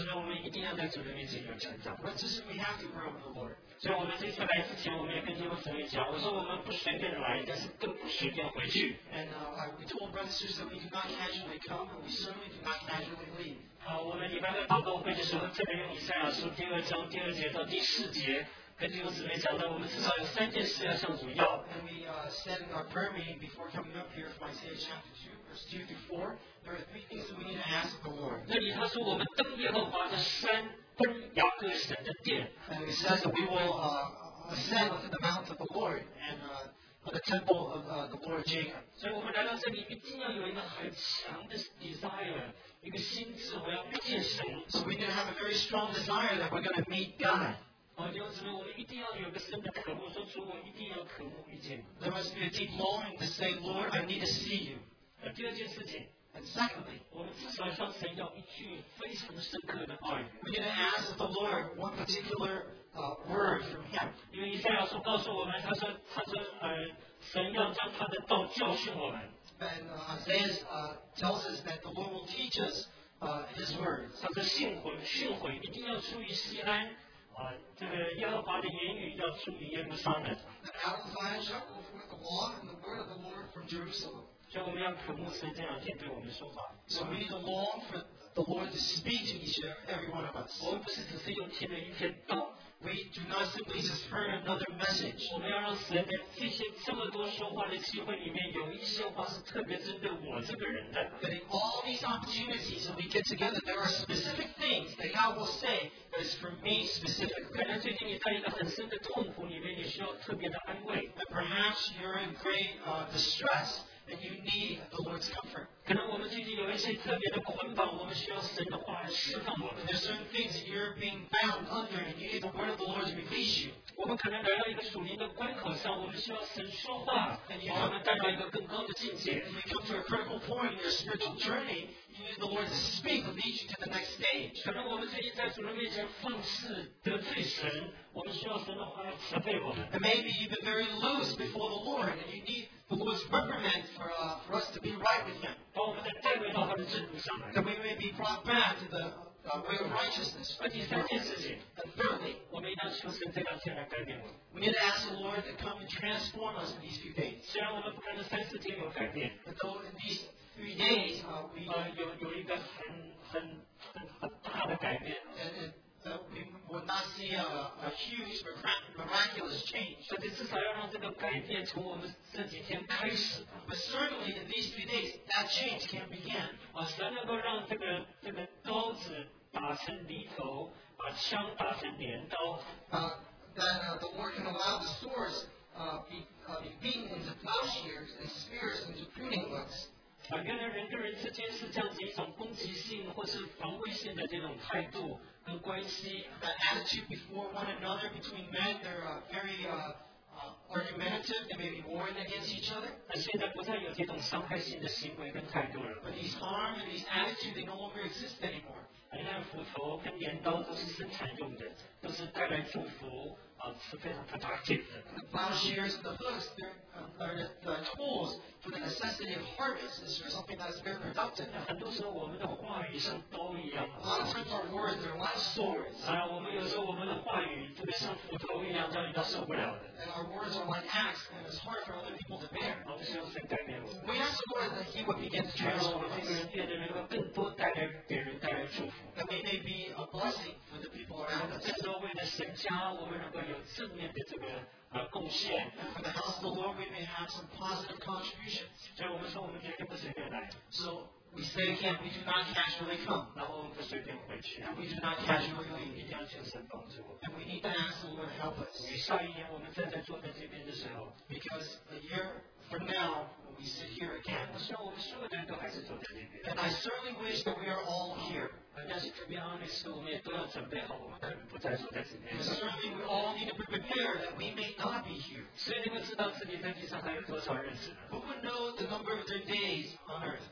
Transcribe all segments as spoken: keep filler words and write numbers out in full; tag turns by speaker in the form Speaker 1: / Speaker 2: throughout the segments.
Speaker 1: 呢，我们一定要在主的面前有成长。
Speaker 2: But just we have to grow in the Lord.
Speaker 1: 所以我们这次来之前，我们也跟弟兄姊妹讲，我说我们不随便来，但是更不随便回去。
Speaker 2: And uh, we told brothers and sisters that we do not casually come, and we certainly do not casually leave.
Speaker 1: 好，我们礼拜二祷告会的时候，特别用以赛亚书第二章第二节到第四节，跟弟兄姊妹讲到，我们至少有三件事要向主要。
Speaker 2: And we uh, said in our prayer meeting before coming up here from Isaiah chapter two, verse two through four, there are three things that we need to ask of the Lord.
Speaker 1: 那里他说，我们登耶和华的山，登雅各神的殿。
Speaker 2: And it says that we will uh, ascend unto the mount of the Lord and uh, the temple of uh, the Lord Jacob.
Speaker 1: 所以我们来到这里，一定要有一个很强的 desire， 一个心智，我要遇见神。
Speaker 2: So we need to have a very strong desire that we're going to meet God.
Speaker 1: 好，弟兄姊妹，我们一定要有个深的渴慕，说主，我一定要渴慕遇见你。
Speaker 2: There must be a deep longing to say, Lord, I need to see you.
Speaker 1: 呃，第二件事情，
Speaker 2: And secondly,
Speaker 1: 我们至少向神要一句非常深刻的话语。
Speaker 2: we need to ask of the Lord one particular uh, word from Him.
Speaker 1: 因为以赛亚书告诉我们，他说，他说，呃，神要将他的道教训我们。
Speaker 2: And uh, Isaiah uh, tells us that the Lord will teach us uh, His word.
Speaker 1: 他说训诲，训诲一定要出于西安，啊，这个耶和华的言语要出于耶路撒冷。
Speaker 2: That out of Zion shall go forth the law and the word of the Lord from Jerusalem.
Speaker 1: 所以我们要渴慕神这两天对我们说话。
Speaker 2: So we need to long for the Lord to speak to each and every one of us.
Speaker 1: 我们不是只是用听了一篇道，
Speaker 2: We do not simply just heard another message.
Speaker 1: 我们要让神在这些这么多说话的机会里面，有一些话是特别针对我这个人的。
Speaker 2: But in all these opportunities that we get together, there are specific things that God will say that is for me
Speaker 1: 可
Speaker 2: specifically.
Speaker 1: 能最近你在一个很深的痛苦里面，你需要特别的安慰。
Speaker 2: And perhaps you're in great uh, distress and you need the Lord's comfort.
Speaker 1: 可能我们最近有一些特别的捆绑，我们需要神的话来释放我们。
Speaker 2: There's certain things that you're being bound under and you need the word of the Lord to release you.
Speaker 1: 我们可能来到一个属灵的关口上，我们需要神说话，把我们带到一个更高的境界。
Speaker 2: When you come to a critical point in your spiritual journey, you need the Lord to speak and lead you to the next stage.
Speaker 1: 可能我们最近在主人面前放肆得罪神，我们需要神的话来责备我们。
Speaker 2: And maybe you've been very loose before the Lord and you need the Lord's reprimand for, uh, for us to be right with Him.
Speaker 1: 把我们再带回到他的正路上来。
Speaker 2: That we may be brought back to the uh, way of righteousness.
Speaker 1: 而第三件事情，
Speaker 2: And thirdly,
Speaker 1: 我们一定要求神这两天来改变我们。
Speaker 2: we need to ask the Lord to come and transform us in these few days.
Speaker 1: 虽然我们不可能三四天有改变，
Speaker 2: And though in these three days uh, we
Speaker 1: 呃，有有一个很很很很大的改变，
Speaker 2: and, and, uh, we would not see a, a huge mirac- miraculous change.
Speaker 1: 但是至少要让这个改变从我们这几天开始。
Speaker 2: But certainly in these few days, that change can begin.
Speaker 1: 啊，神能够让这个这个刀子打成犁头，把枪打成镰刀。
Speaker 2: Uh, that uh, the Lord can allow the swords uh, be, uh, be beaten into plowshares and spears into pruning hooks.
Speaker 1: 啊，原来人跟人之间是这样子一种攻击性或是防卫性的这种态度跟关系。
Speaker 2: That attitude before one another between men, they're uh, very uh, uh, argumentative. They may be warring against each other.
Speaker 1: 那现在不再有这种伤害性的行为跟态度了。
Speaker 2: But these harm and these attitudes, they no longer exist anymore.
Speaker 1: 你看斧头跟镰刀都是生产用的，都是带来祝福啊，是非常 productive 的。
Speaker 2: The plowshares and the hooks, they're, uh, are the, the tools for the necessity of harvest. Is for something that is very productive.
Speaker 1: 很多时候我们的话语像刀一样，
Speaker 2: A lot of times our words, they're like swords.
Speaker 1: 啊，我们有时候我们的话语特别像斧头一样，让人家受不了的。
Speaker 2: And our words are like axe, and it's hard for other people to bear.
Speaker 1: 我们希望神改变我们，
Speaker 2: We ask the Lord that He would begin to
Speaker 1: 让我
Speaker 2: transform
Speaker 1: 们这个
Speaker 2: us.
Speaker 1: 人变得能够更多带来给人带来祝福。
Speaker 2: That we may be a blessing for the people
Speaker 1: 我
Speaker 2: around
Speaker 1: 们
Speaker 2: us.
Speaker 1: 这时候为了神家，我们能够有正面的这个呃贡献。
Speaker 2: And for the house of the Lord, we may have some positive contributions.
Speaker 1: 所以我们说我们绝对不随便来，
Speaker 2: So we say again, we do not casually come,
Speaker 1: 然后我们不随便回去，
Speaker 2: and we do not casually
Speaker 1: 一
Speaker 2: leave.
Speaker 1: 定要求神帮助我们。
Speaker 2: And we need to ask the Lord to help us.
Speaker 1: 因为下一年我们站在坐在这边的时候，
Speaker 2: Because a year from now, when we sit here again,
Speaker 1: 我希望我们所有的人都还是坐在这边。
Speaker 2: and I certainly wish that we are all here.
Speaker 1: 但是 to be honest，我们也都要准备好，我们可能不再坐在这边
Speaker 2: And。certainly we all need to be prepared that we may not be here.
Speaker 1: 所以你会知道自己在地上还有多少日子。
Speaker 2: Who would know the number of their days on earth?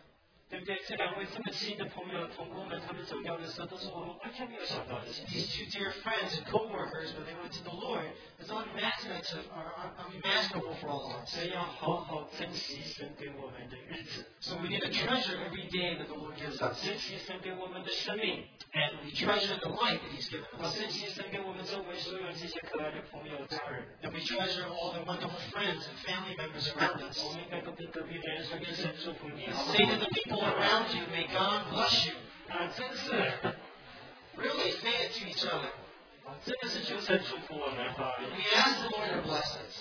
Speaker 1: 对不对？这两位这么亲的朋友、同工们，他们走掉的时候，都是我们完全没有想到的事情。
Speaker 2: These two dear friends and co-workers, when they went to the Lord, it's unimaginable, unimaginable for all of us.
Speaker 1: 所以要好好珍惜神给我们的日子。
Speaker 2: So we need to treasure every day that the Lord gives us.
Speaker 1: 珍惜神给我们的生命，
Speaker 2: And we treasure the life that He's given
Speaker 1: 要
Speaker 2: us.
Speaker 1: 珍惜神给我们周围所有这些可爱的朋友、家人。
Speaker 2: And we treasure all the wonderful friends and family members around us.
Speaker 1: 我们应该都跟隔壁的人说：“愿神祝福你。”
Speaker 2: Say to the people around you, may God bless you.
Speaker 1: 啊，真是，
Speaker 2: Really say it to each other.
Speaker 1: 啊，真的是求神祝福我们哈。
Speaker 2: We ask the Lord to bless us.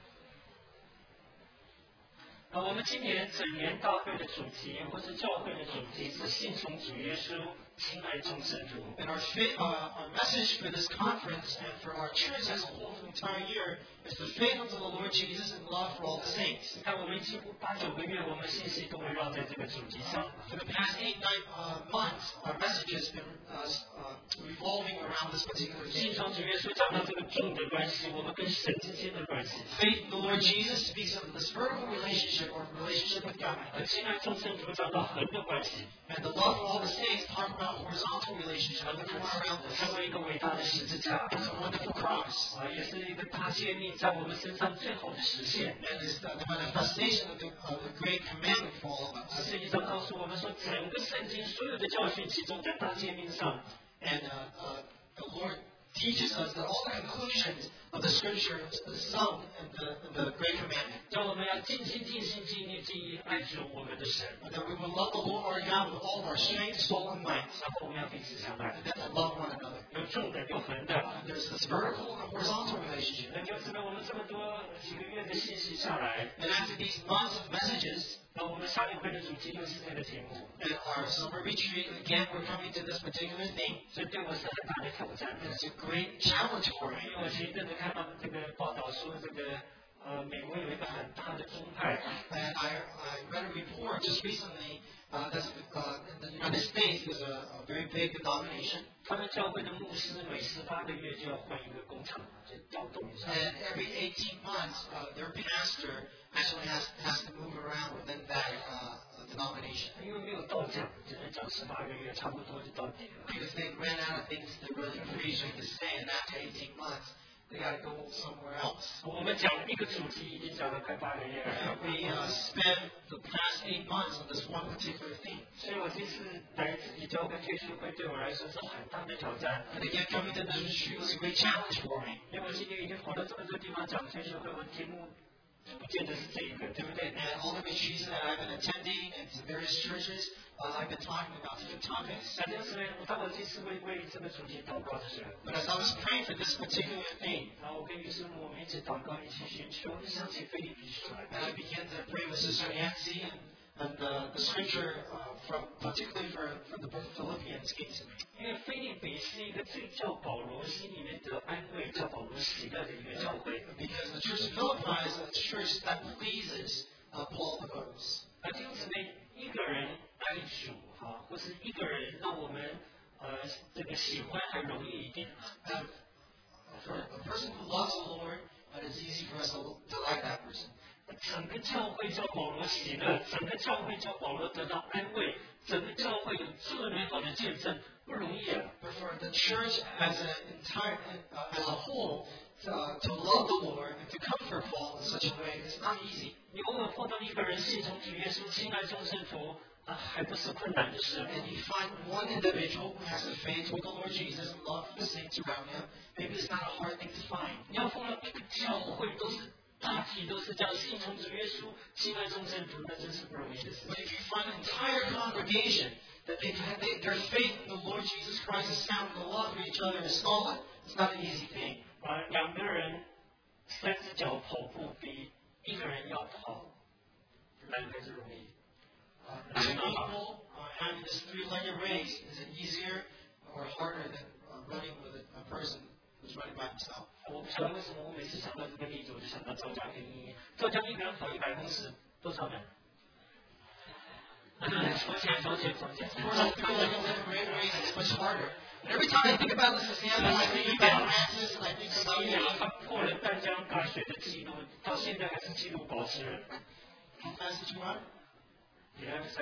Speaker 1: 啊，我们今年整年大会的主题，或是教会的主题是信从主耶稣，亲爱众圣徒。
Speaker 2: And our, faith, uh, our message for this conference and for our church as a whole for the entire year is the faith unto the Lord Jesus and love for all the saints.
Speaker 1: 你看，我们几乎八九个月，我们信息都围绕在这个主题上。
Speaker 2: For the past eight, nine uh, months, our message has been uh, uh, revolving around this particular
Speaker 1: 信
Speaker 2: theme.
Speaker 1: 从主耶稣讲到这个重的关系，我们跟神之间的关系。
Speaker 2: Faith in the Lord Jesus speaks of this vertical relationship or relationship with God.
Speaker 1: 而亲爱众圣徒讲到横的关系，
Speaker 2: And the love for all the saints talk about horizontal relationship with the one around us.
Speaker 1: 成为一个伟大的十字架，
Speaker 2: It's a wonderful cross.
Speaker 1: 啊，也是一个大诫命在我们身上最好的实现。
Speaker 2: And it's the, the manifestation of the, of the great commandment for all of us.
Speaker 1: 实际上告诉我们说，整个圣经所有的教训集中在大诫命上。
Speaker 2: And uh, uh, the Lord teaches us that all the conclusions of the scriptures is sung in the, in the great commandment.
Speaker 1: 叫我们要尽心、尽心、尽力、尽意爱主我们的神，
Speaker 2: And that we will love the Lord our God with all of our strength, soul, and might.
Speaker 1: 然后我们要彼此相爱，
Speaker 2: And then to love one another.
Speaker 1: 有重的，有横的。
Speaker 2: And there's this vertical and horizontal relationship.
Speaker 1: 那就是呢，我们这么多几个月的信息下来，
Speaker 2: And after these months of messages,
Speaker 1: 那我们下一回的主题又是这个题目，
Speaker 2: and our summer retreat, again, we're coming to this particular theme.
Speaker 1: 所以对我是很大的挑战。
Speaker 2: And it's a great challenge for
Speaker 1: 因
Speaker 2: me.
Speaker 1: 为我前一阵子看到这个报道说，这个呃，美国有一个很大的宗派，
Speaker 2: And I, I read a report just recently uh, that uh, in the United States there's a, a very big denomination.
Speaker 1: 他们教会的牧师每十八个月就要换一个工厂，就调动一下。
Speaker 2: And every eighteen months, uh, their pastor actually has, has to move around within that uh, denomination.
Speaker 1: 因为没有到讲，只能讲十八个月，差不多就到底了。
Speaker 2: Because they ran out of things to really preach and to say, and after eighteen months, they got to go somewhere else.
Speaker 1: 我们讲一个主题已经讲了快八个月了，
Speaker 2: And we uh, spent the past eight months on this one particular theme.
Speaker 1: 所以我这次来自己教会退休会对我来说是很大的挑战。
Speaker 2: And again, coming to this retreat was a great challenge for me.
Speaker 1: 因为我今年已经跑到这么多地方讲退休会，我的题目不见得是这一个，对不对？
Speaker 2: And all the retreats that I've been attending and to various churches, uh, I've been talking about different topics.
Speaker 1: 反正是当我这次为为这个主题祷告的时候，
Speaker 2: But as I was praying for this particular theme,
Speaker 1: 然后我跟于师母我们一起祷告，一起寻求，我就想起腓立比书来。
Speaker 2: and I began to pray with Sister Nancy, and, and the, the scripture uh, from particularly for, from the book of Philippians came to me.
Speaker 1: 因为腓立比是一个最叫保罗心里面得安慰、叫保罗喜乐的一个教会。
Speaker 2: Because the church of Philippi is a church that pleases uh, Paul the most.
Speaker 1: 而弟兄姊妹，一个人爱主哈，或是一个人让我们呃这个喜欢还容易一点。
Speaker 2: And for a person who loves the Lord, uh, it's easy for us to, to like that person.
Speaker 1: 整个教会叫保罗喜乐，整个教会叫保罗得到安慰，整个教会有这么美好的见证，不容易啊！
Speaker 2: But for the church as an entire, uh, as a whole, to, uh, to love the Lord and to comfort Paul in such a way, it's not easy.
Speaker 1: 你偶尔碰到一个人信从主耶稣、亲爱众圣徒啊，还不是困难的事。
Speaker 2: And you find one individual who has a faith toward the Lord Jesus and love for the saints around him, maybe it's not a hard thing to find.
Speaker 1: 你要碰到一个教会都是大体都是这样信从主耶稣、亲爱众圣徒，那真是不容易的事。
Speaker 2: But if you find an entire congregation that they've had, they, their faith in the Lord Jesus Christ is sound and the love for each other is solid, it's not an easy thing.
Speaker 1: 啊，两个人三只脚跑步比一个人要跑难还是容易？
Speaker 2: Uh, two people uh, having this three-legged race, is it easier or harder than uh, running with a, a person who's running by himself?
Speaker 1: 我不晓得为什么我每次想到这个例子，我就想到赵家跟一，赵家一个人跑一百公尺多少人？从前从前从前，
Speaker 2: Of course, I feel like a great race is much harder. And every time I think about this example, I think about Francis and I think
Speaker 1: 十
Speaker 2: about
Speaker 1: 一年
Speaker 2: you.
Speaker 1: 他破了淡江大水的记录，到现在还是纪录保持人。
Speaker 2: How fast did you run?
Speaker 1: eleven seconds.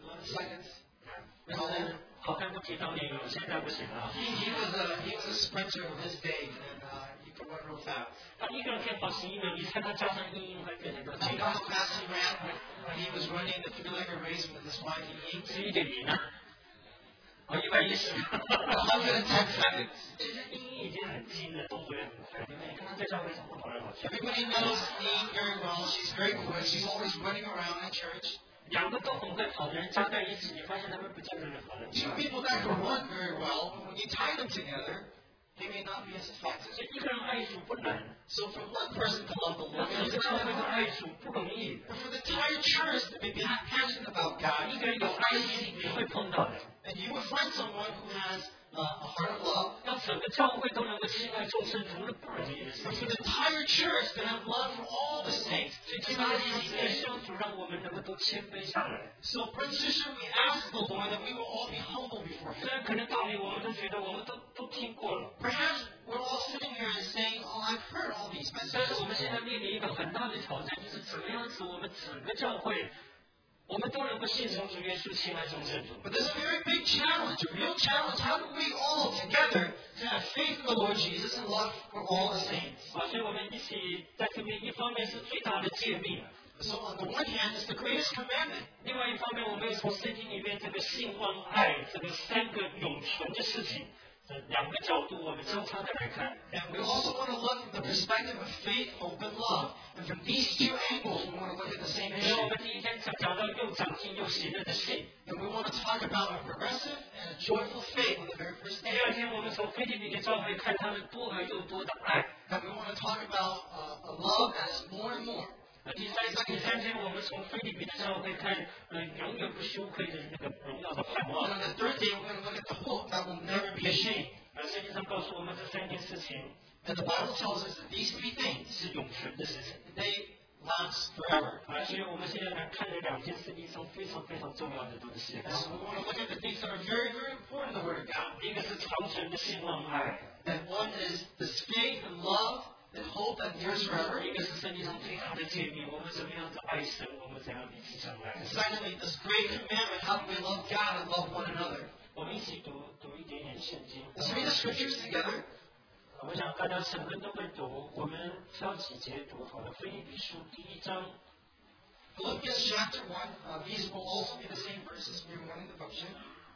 Speaker 2: eleven seconds.
Speaker 1: 但是好看不提当年有，现在不行了。
Speaker 2: He, he was a he was a sprinter of his day, and uh, he could run real fast.
Speaker 1: 他一个人可以跑十一秒，你猜他加上英英会变成多少？
Speaker 2: Do you know how fast he ran when, when he was running the three-legged race with his wife Ying?
Speaker 1: 十一点零啊，哦，一百一十。
Speaker 2: one hundred ten seconds.
Speaker 1: 其实英英已经很精了，动作也很快，对不对？你看他在教会上跑来跑去。
Speaker 2: Everybody knows Ying very well. She's very quick. She's always running around in church.
Speaker 1: 两个都很会跑的人加在一起，你发现他们不见得能跑得
Speaker 2: Two
Speaker 1: 快。
Speaker 2: people that can run very well, when you tie them together, they may not be as effective.
Speaker 1: 所以一个人爱主不难，
Speaker 2: So for one person to love the
Speaker 1: 但
Speaker 2: Lord,
Speaker 1: 是
Speaker 2: it's
Speaker 1: 教会
Speaker 2: not
Speaker 1: 的
Speaker 2: hard.
Speaker 1: 爱主不容易。
Speaker 2: But for the entire church to be passionate about God,
Speaker 1: 一个人有爱心，你会碰到的。
Speaker 2: and you would find someone who has uh, a heart of love.
Speaker 1: 要整个教会都能够亲爱众生，除了不容易的事
Speaker 2: But
Speaker 1: 情
Speaker 2: for。the entire church to have love for all the saints,
Speaker 1: 所以
Speaker 2: it's
Speaker 1: 今
Speaker 2: not
Speaker 1: 天
Speaker 2: easy
Speaker 1: 也
Speaker 2: thing.
Speaker 1: 希望主让我们能够都谦卑下来。
Speaker 2: So, brothers and sisters, we ask the Lord that we will all be humble before
Speaker 1: 虽
Speaker 2: Him.
Speaker 1: 然可能道理我们都觉得我们都都听过了，
Speaker 2: Perhaps we're all sitting here and saying, "Oh, I've heard all these
Speaker 1: 但是我们
Speaker 2: messages."
Speaker 1: 现在面临一个很大的挑战，就是怎么样使我们整个教会，我们都能够信从主耶稣，亲爱众圣主。
Speaker 2: But there's a very big challenge, a real challenge. How do we all together to have faith in the Lord Jesus and love for all the saints?
Speaker 1: 啊，所以我们一起在这边，一方面是最大的诫命，
Speaker 2: So on the one hand, it's the greatest commandment.
Speaker 1: 另外一方面，我们也从圣经里面这个信望爱这个三个永存的事情，这两个角度，我们交叉的来看。
Speaker 2: And we also want to look from the perspective of faith, hope, and love. And from these two angles, we want to look at the same
Speaker 1: 所以我
Speaker 2: issue.
Speaker 1: 们第一天讲讲到又长进又喜乐的信，
Speaker 2: And we want to talk about a progressive and a joyful faith on the very first
Speaker 1: 第
Speaker 2: day.
Speaker 1: 二天我们从菲律宾的教会看他们多而又多的爱。
Speaker 2: And we want to talk about uh, a love that is more and more.
Speaker 1: 啊，第三第三天我们从菲律宾的教会看，呃，永远不羞愧的那个荣耀的盼
Speaker 2: And
Speaker 1: 望。
Speaker 2: on the third day, we're going to look at the hope that will never be ashamed.
Speaker 1: 啊，圣经上告诉我们这三件事情
Speaker 2: And the Bible tells us that these three things,
Speaker 1: 是永存的事情。
Speaker 2: they last forever.
Speaker 1: 啊，所以我们现在来看了两件圣经上非常非常重要的东西。
Speaker 2: And so we want to look at the things that are very, very important in the Word of God.
Speaker 1: 一个是长存的信望爱，
Speaker 2: And one is this faith and love and hope that endures forever.
Speaker 1: 一个是圣经上最大的诫命，我们怎么样子爱神，我们怎样彼此相爱
Speaker 2: And。secondly, this great commandment, how do we love God and love one another?
Speaker 1: 我们一起读读一点点圣经。
Speaker 2: Let's read the scriptures together.
Speaker 1: 我想大家整个都会读，我们挑几节读好了。腓立比书第一章，
Speaker 2: Philippians chapter one. Uh, these will also be the same verses for your morning devotion.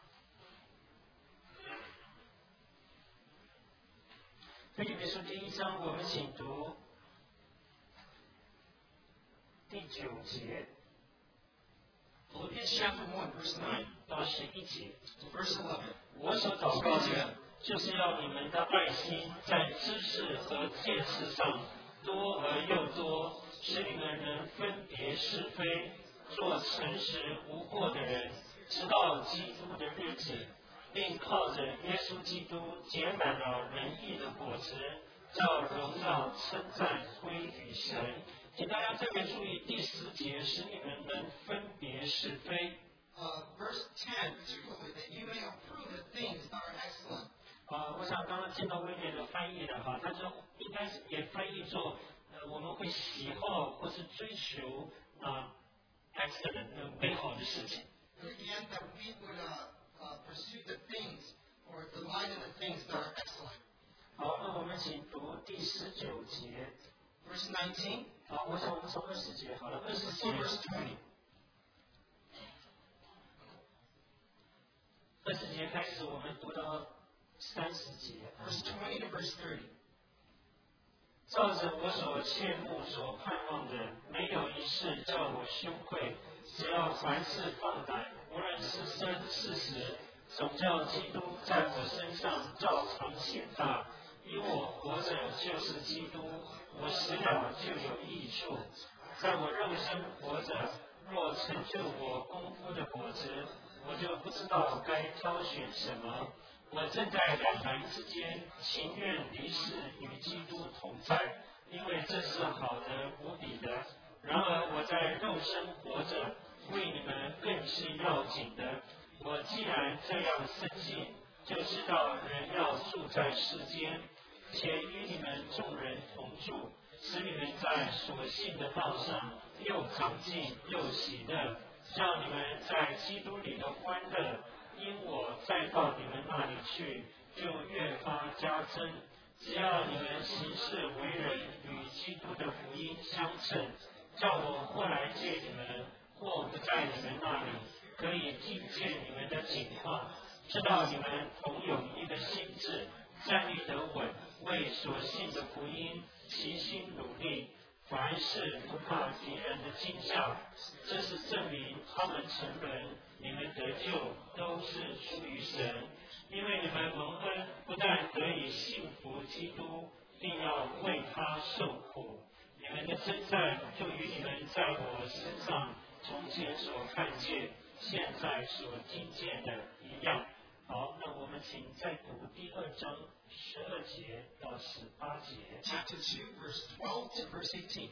Speaker 1: 腓立比书第一章，我们请读第九节
Speaker 2: Philippians chapter one, verse nine
Speaker 1: 到十一节。
Speaker 2: to verse eleven.
Speaker 1: 我所祷告的，就是要你们的爱心在知识和见识上多而又多，使你们能分别是非，做诚实无过的人，直到基督的日子，并靠着耶稣基督结满了仁义的果子，叫荣耀称赞归于神。请大家特别注意第十节，使你们能分别是非。
Speaker 2: Uh, verse ten, particularly, that you may approve the things that are excellent.
Speaker 1: 啊、我想刚刚见到威廉的翻译了哈，他说应该是也翻译作呃我们会喜好或是追求啊、excellent 呃美好的事情。
Speaker 2: And again, that we would uh, uh, pursue the things or delight in the things that are excellent.
Speaker 1: 好，那我们请读第十九节。
Speaker 2: Verse nineteen,
Speaker 1: 好，我想我们从二十节好了，二十
Speaker 2: so
Speaker 1: 节
Speaker 2: verse twenty.
Speaker 1: 二十节开始，我们读到三十节。
Speaker 2: Verse twenty to verse thirty.
Speaker 1: 照着我所切慕、所盼望的，没有一事叫我羞愧。只要凡事放胆，无论是生是死，总叫基督在我身上照常显大。因我活着就是基督，我死了就有益处。在我肉身活着，若成就我功夫的果子，我就不知道该挑选什么。我正在两难之间，情愿离世与基督同在，因为这是好的无比的。然而我在肉身活着，为你们更是要紧的。我既然这样深信，就知道人要住在世间，且与你们众人同住，使你们在所信的道上又长进又喜乐， 叫你们在基督里的欢乐，因我再到你们那里去，就越发加增。只要你们行事为人与基督的福音相称，叫我或来见你们，或不在你们那里，可以听见你们的景况，知道你们同有一个心志，站立得稳，为所信的福音齐心努力，凡事不怕敌人的惊吓。这是证明他们成人，你们得救都是出于神。因为你们蒙恩，不但得以信服基督，并要为他受苦。你们的征战就与你们在我身上从前所看见、现在所听见的一样。好，那我们请再读第二章十二节到十八节。
Speaker 2: Chapter two, verse twelve to verse eighteen.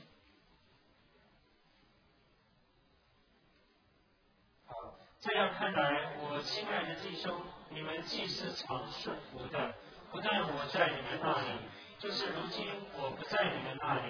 Speaker 1: 好，这样看来，我亲爱的弟兄，你们既是常顺服的，不但我在你们那里，就是如今我不在你们那里，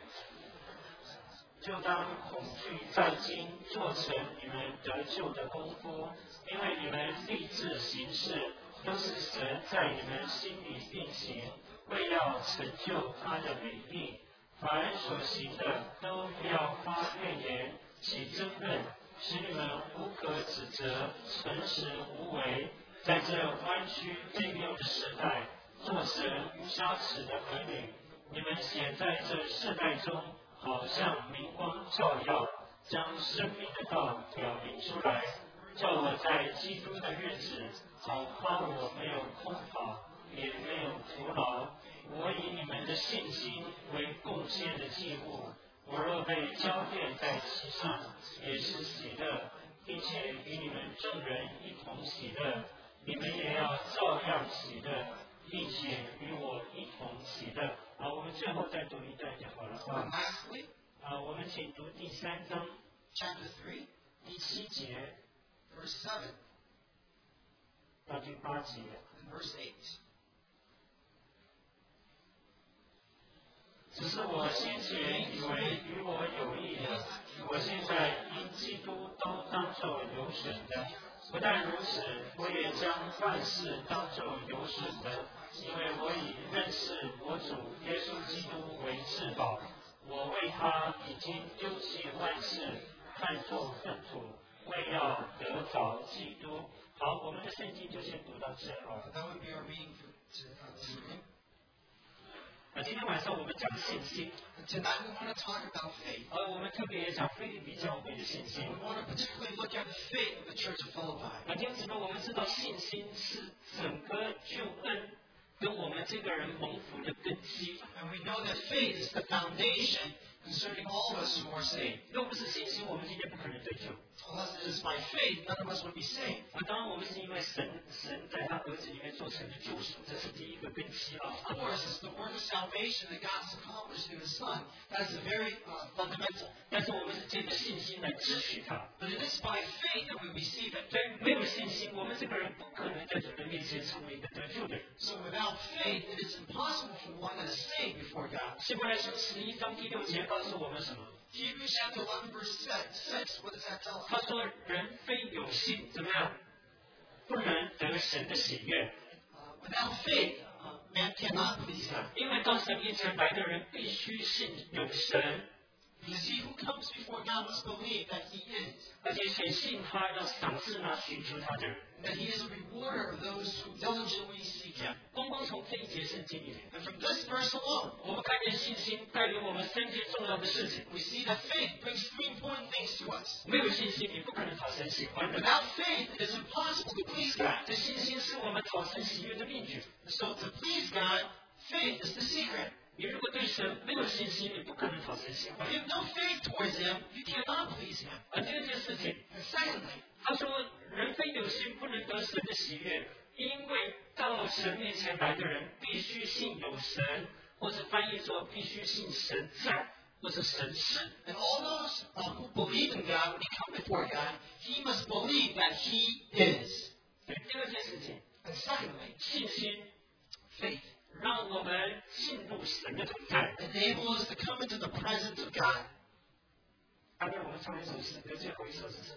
Speaker 1: 就当恐惧在今，做成你们得救的功夫，因为你们立志行事，都是神在你们心里并行，为要成就他的美意。凡所行的，都不要发怨言，起争论，使你们无可指责，诚实无为，在这弯曲悖谬的时代，做神无瑕疵的儿女。你们显在这世代中，好像明光照耀，将生命的道表明出来，叫我在基督的日子，好夸我没有空跑，也没有徒劳。我以你们的信心为贡献的祭物，我若被浇奠在其上，也是喜乐，并且与你们众人一同喜乐。你们也要照样喜乐，并且与我一同喜乐。好，我们最后再读一段就好了。
Speaker 2: And lastly,
Speaker 1: 啊，我们请读第三章
Speaker 2: chapter three,
Speaker 1: 第七节
Speaker 2: verse seven
Speaker 1: 到第八节。
Speaker 2: and verse eight.
Speaker 1: 只是我先前以为与我有益的，我现在因基督都当作有损的。不但如此，我也将万事当作有损的，因为我以认识我主耶稣基督为至宝。我为他已经丢弃万事，看作粪土，为要得着基督。好，我们的圣经就先读到这啊。
Speaker 2: That would be our reading for uh, this evening.
Speaker 1: 啊，今天晚上我们讲信心，
Speaker 2: And tonight we want to talk about faith.
Speaker 1: 而我们特别也讲菲律比教会的信心。
Speaker 2: We want to particularly look at the faith of the Church of Philippi.
Speaker 1: 那弟兄姊妹，我们知道信心是整个救恩跟我们这个人蒙福的根基。
Speaker 2: And we know that faith is the foundation concerning all of us who are saved.
Speaker 1: 若不是信心，我们今天不可能得救。
Speaker 2: Unless it is by faith, none of us would be saved.
Speaker 1: 啊，当然我们是因为神神在他儿子里面做成的救赎，这是第一个根基啊。
Speaker 2: Of course, it's the work of salvation that God has accomplished through His Son. That is very uh, fundamental.
Speaker 1: 但是我们是借着信心来支取它。
Speaker 2: But it is by faith that we receive it.
Speaker 1: 所以没有信心，我们这个人不可能在主的面前成为一个得救的人。
Speaker 2: So without faith, it is impossible for one that is saved before God.
Speaker 1: 希伯来书十一章第六节告诉我们什么？
Speaker 2: Hebrews chapter eleven, verse six. What does that tell us?
Speaker 1: 他说：“人非有信，怎么样？不能得神的喜悦。
Speaker 2: Uh, without faith, uh, man cannot please God.
Speaker 1: 因为到神面前来的人，必须信有神，
Speaker 2: Because he who comes before God must believe that He is,
Speaker 1: 而且且信他，要赏赐那寻求他的人。
Speaker 2: that He is a rewarder of those who diligently seek Him.
Speaker 1: 光光从这一节圣经里面，
Speaker 2: And from this verse alone,
Speaker 1: 我们看见信心带给我们三件重要的事情。
Speaker 2: we see that faith brings three important things to us.
Speaker 1: 没有信心，你不可能讨神喜欢的。
Speaker 2: Without faith, it is impossible to please God.
Speaker 1: 这信心是我们讨神喜悦的秘诀。
Speaker 2: So to please God, faith is the secret.
Speaker 1: 你如果对神没有信心，你不可能讨神喜欢
Speaker 2: If。you have no faith towards Him, you cannot please Him.
Speaker 1: 而第二件事情，
Speaker 2: And secondly,
Speaker 1: 他说：“人非有心，不能得神的喜悦，因为到神面前来的人，必须信有神，或者翻译作必须信神在，或者神是。
Speaker 2: and all those uh, who believe in God, when they come before God, He must believe that He is. ”
Speaker 1: 对，第二件事情，
Speaker 2: And secondly,
Speaker 1: 信心
Speaker 2: faith
Speaker 1: 让我们进入神的同在。
Speaker 2: enables us to come into the presence of God.
Speaker 1: 刚才我们唱一首诗歌，最后一首是什么？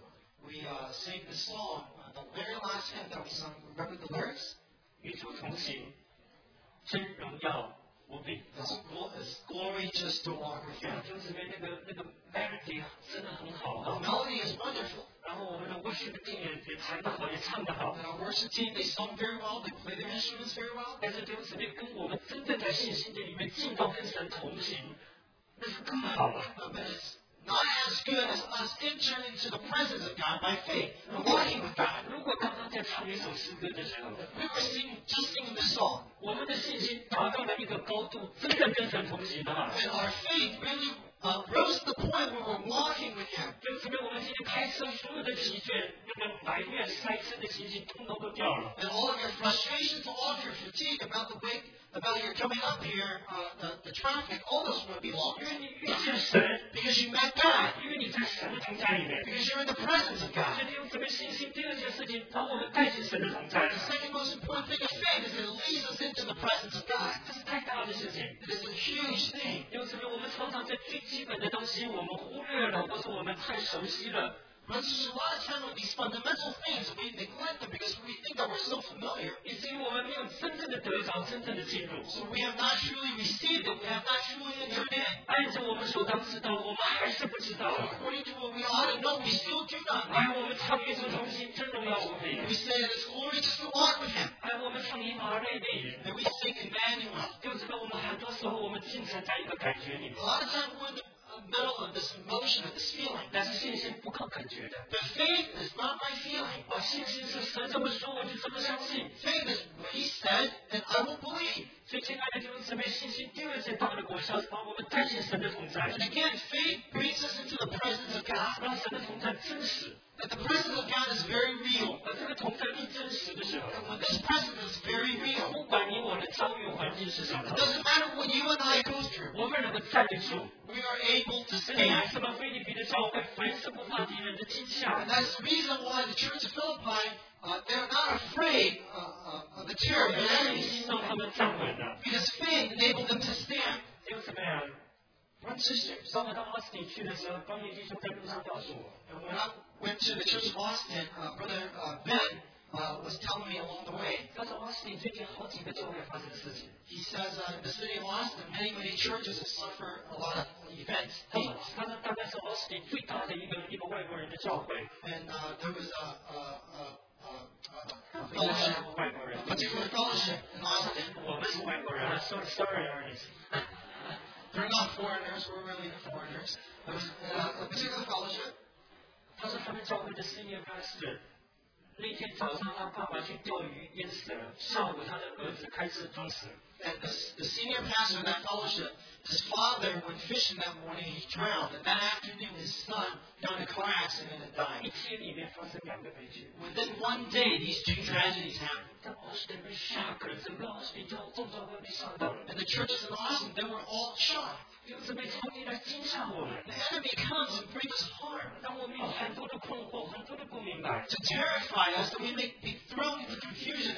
Speaker 2: we uh, sang the song, uh, the very last hymn that we sung. Remember the lyrics?
Speaker 1: 与主同行，真荣耀无比。
Speaker 2: It's, it's glory just to walk with
Speaker 1: 弟
Speaker 2: Him.
Speaker 1: 兄姊妹，那个那个 melody 真的很好
Speaker 2: The
Speaker 1: 啊。
Speaker 2: melody is wonderful.
Speaker 1: 然后我们的 worship team 也也弹得好，也唱得好。
Speaker 2: And our worship team, they sung very well. They play their instruments very well.
Speaker 1: 但是弟兄姊妹，跟我们真正在信心的里面进到跟神同行，那是更好啊。
Speaker 2: Uh, But it's not as good as us entering into the presence of God by faith and walking with God.
Speaker 1: 如果刚刚在唱一首诗歌的时候，
Speaker 2: We were singing, just singing this song.
Speaker 1: 我们的信心达到了一个高度，真的跟神同行的话，
Speaker 2: And our faith really uh, rose to the point where we're walking with Him.
Speaker 1: 弟兄姊妹，我们今天开车所有的疲倦、那个埋怨、塞车的情形，通通都掉了。
Speaker 2: And all of your frustrations, all of your fatigue about the way, about your coming up here, uh, the, the traffic, all those will be
Speaker 1: 因
Speaker 2: lost.
Speaker 1: 为你遇见神，
Speaker 2: Because you met God.
Speaker 1: 因为你在神的同在里面。
Speaker 2: Because you're in the presence of
Speaker 1: 所
Speaker 2: God.
Speaker 1: 以弟兄姊妹，信心第二件事情，把我们带进神的同在，
Speaker 2: The second most important thing of faith is it leads us into the presence of God.
Speaker 1: 这是太大的事情。
Speaker 2: It is a huge thing.
Speaker 1: 弟兄姊妹，我们常常在最基本的东西我们忽略了，或是我们太熟悉了。
Speaker 2: But there's a lot of time with these fundamental things, we neglect them because we think that we're so familiar.
Speaker 1: 以至于我们没有真正的得着，真正的进入。
Speaker 2: So we have not truly received it. We have not truly entered in.
Speaker 1: 按照我们所当知道，我们还是不知道。
Speaker 2: According to what we ought to know, we still do not know.
Speaker 1: 而我们唱与主同行，真荣耀无比。
Speaker 2: We say that it's glory just to walk with Him.
Speaker 1: 而我们唱以马内利，
Speaker 2: And we sing Emmanuel.
Speaker 1: 就知道我们很多时候我们浸沉在一个感觉里面
Speaker 2: A，lot of times we're in the middle of this emotion, of this feeling.
Speaker 1: 但是信心不靠感觉的。
Speaker 2: But faith is not by feeling.
Speaker 1: 而信心是神这么说，我就这么相信。
Speaker 2: Faith is what He said, and I will believe.
Speaker 1: 所以，亲爱的弟兄姊妹，信心第二件大的果效是把我们带进神的同在，
Speaker 2: And again, faith brings us into the presence of God.
Speaker 1: 让神的同在真实。
Speaker 2: That the presence of God is very real.
Speaker 1: 而这个同在一真实的时候，
Speaker 2: And when this presence is very real,
Speaker 1: 不管你我的遭遇环境是什么
Speaker 2: it，doesn't matter what you and I go through.
Speaker 1: 我们能够站得住。
Speaker 2: We are able to
Speaker 1: 这是为
Speaker 2: stand.
Speaker 1: 什么菲利比的教会凡事不怕敌人的惊吓
Speaker 2: And？that's the reason why the church of Philippi, uh, they're not afraid uh, uh, of the terror of their
Speaker 1: 信
Speaker 2: enemies.
Speaker 1: 心让他们站稳了。
Speaker 2: Because faith enabled them to stand.
Speaker 1: 弟兄姊妹啊，
Speaker 2: Brothers and sisters,
Speaker 1: 当我到奥斯汀去的时候，方面弟兄在路上告诉我，
Speaker 2: and when I went to the church of Austin, uh, Brother uh, Ben uh, was telling me along the way.
Speaker 1: 他说奥斯汀最近好几个教会发生事情。
Speaker 2: He says uh, in the city of Austin, many, many churches have suffered a lot of events.
Speaker 1: 他说他说大概是奥斯汀最大的一个一个外国人的教会，
Speaker 2: And uh, there was a, a, a, a, a
Speaker 1: 非常
Speaker 2: fellowship,
Speaker 1: 多外国人
Speaker 2: a。particular fellowship in Austin.
Speaker 1: 我们是外国人，sorry sorry Ernest。
Speaker 2: They're not foreigners, we're really the foreigners. There was uh, a particular fellowship.
Speaker 1: 他说他们教会的 senior pastor 那天早上他爸爸去钓鱼淹死了，下午他的儿子开车撞死了。
Speaker 2: And the, the senior pastor of that fellowship, his father went fishing that morning, he drowned. And that afternoon, his son got in a car accident and
Speaker 1: 一
Speaker 2: died.
Speaker 1: 天里面发生两个悲剧，
Speaker 2: Within one day, these two tragedies happened.
Speaker 1: 在奥斯汀被吓个，整个奥斯汀教众教会被吓到了。
Speaker 2: And the churches in Austin, they were all shocked.
Speaker 1: 就是被超级来惊吓我们，
Speaker 2: The enemy comes and brings us harm
Speaker 1: 让我们有很多的困惑，很多的不明白。
Speaker 2: to terrify us that we may be thrown into confusion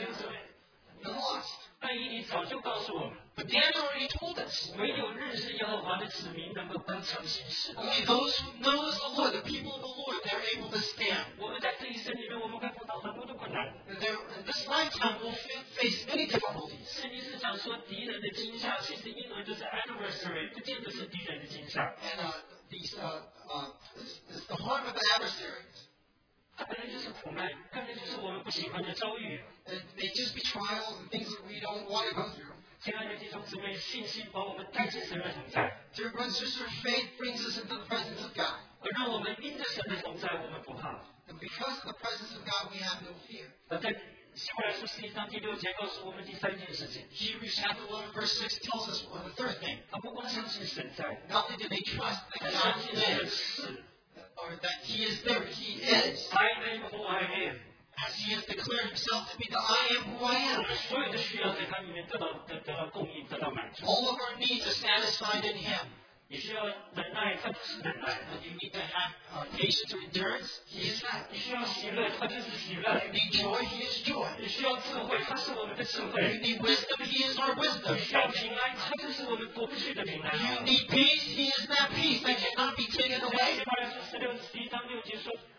Speaker 2: and lost.
Speaker 1: 但以你早就告诉我们，
Speaker 2: But Daniel already told us.
Speaker 1: 唯有认识耶和华的子民能够登场行事。
Speaker 2: Only those who knows the Lord, the people of the Lord, they're able to stand.
Speaker 1: 我们在这一生里面，我们会碰到很多的困难。
Speaker 2: And they're- in this lifetime, we'll fa- face many difficulties.
Speaker 1: 圣经是讲说敌人的惊吓，其实英文就是 adversary，不见得是敌人的惊吓。
Speaker 2: And uh, these, uh, uh, this, this, the harm of the adversaries.
Speaker 1: 它本来就是苦难，根本就是我们不喜欢的遭遇。
Speaker 2: And they just be trials and things that we don't want to go through.
Speaker 1: 亲爱的弟兄姊妹，信心把我们带进神的同在，
Speaker 2: Dear brothers and sisters, faith brings us into the presence of God.
Speaker 1: 而让我们因着神的同在，我们不怕。
Speaker 2: And because of the presence of God, we have no fear.
Speaker 1: 而在希伯来书十一章第六节告诉我们第三件事情，
Speaker 2: Hebrews chapter eleven, verse six tells us well, the third thing.
Speaker 1: 他不光相信神在，
Speaker 2: Not only do they trust
Speaker 1: 他
Speaker 2: that
Speaker 1: 相
Speaker 2: God
Speaker 1: 信神
Speaker 2: is,
Speaker 1: 是。
Speaker 2: or that He is there, He is.
Speaker 1: I am who I am。
Speaker 2: As He has declared Himself to be the I am who I
Speaker 1: 我
Speaker 2: am.
Speaker 1: 们所有的需要在它里面得到得得到供应，得到满足。
Speaker 2: All of our needs are satisfied in Him.
Speaker 1: 你需要忍耐，它就是忍耐；
Speaker 2: And you need to have uh, patience or endurance. He is that.
Speaker 1: 你需要喜乐，它就是喜乐；
Speaker 2: You need joy. He is joy.
Speaker 1: 你需要智慧，它是我们的智
Speaker 2: You
Speaker 1: 慧；
Speaker 2: need wisdom. He is our
Speaker 1: 你
Speaker 2: wisdom.
Speaker 1: 需要平安，它就是我们夺不去的平安。
Speaker 2: You need peace. He is that peace that cannot be taken
Speaker 1: 在
Speaker 2: away.
Speaker 1: 希伯来书十六十一章六节说，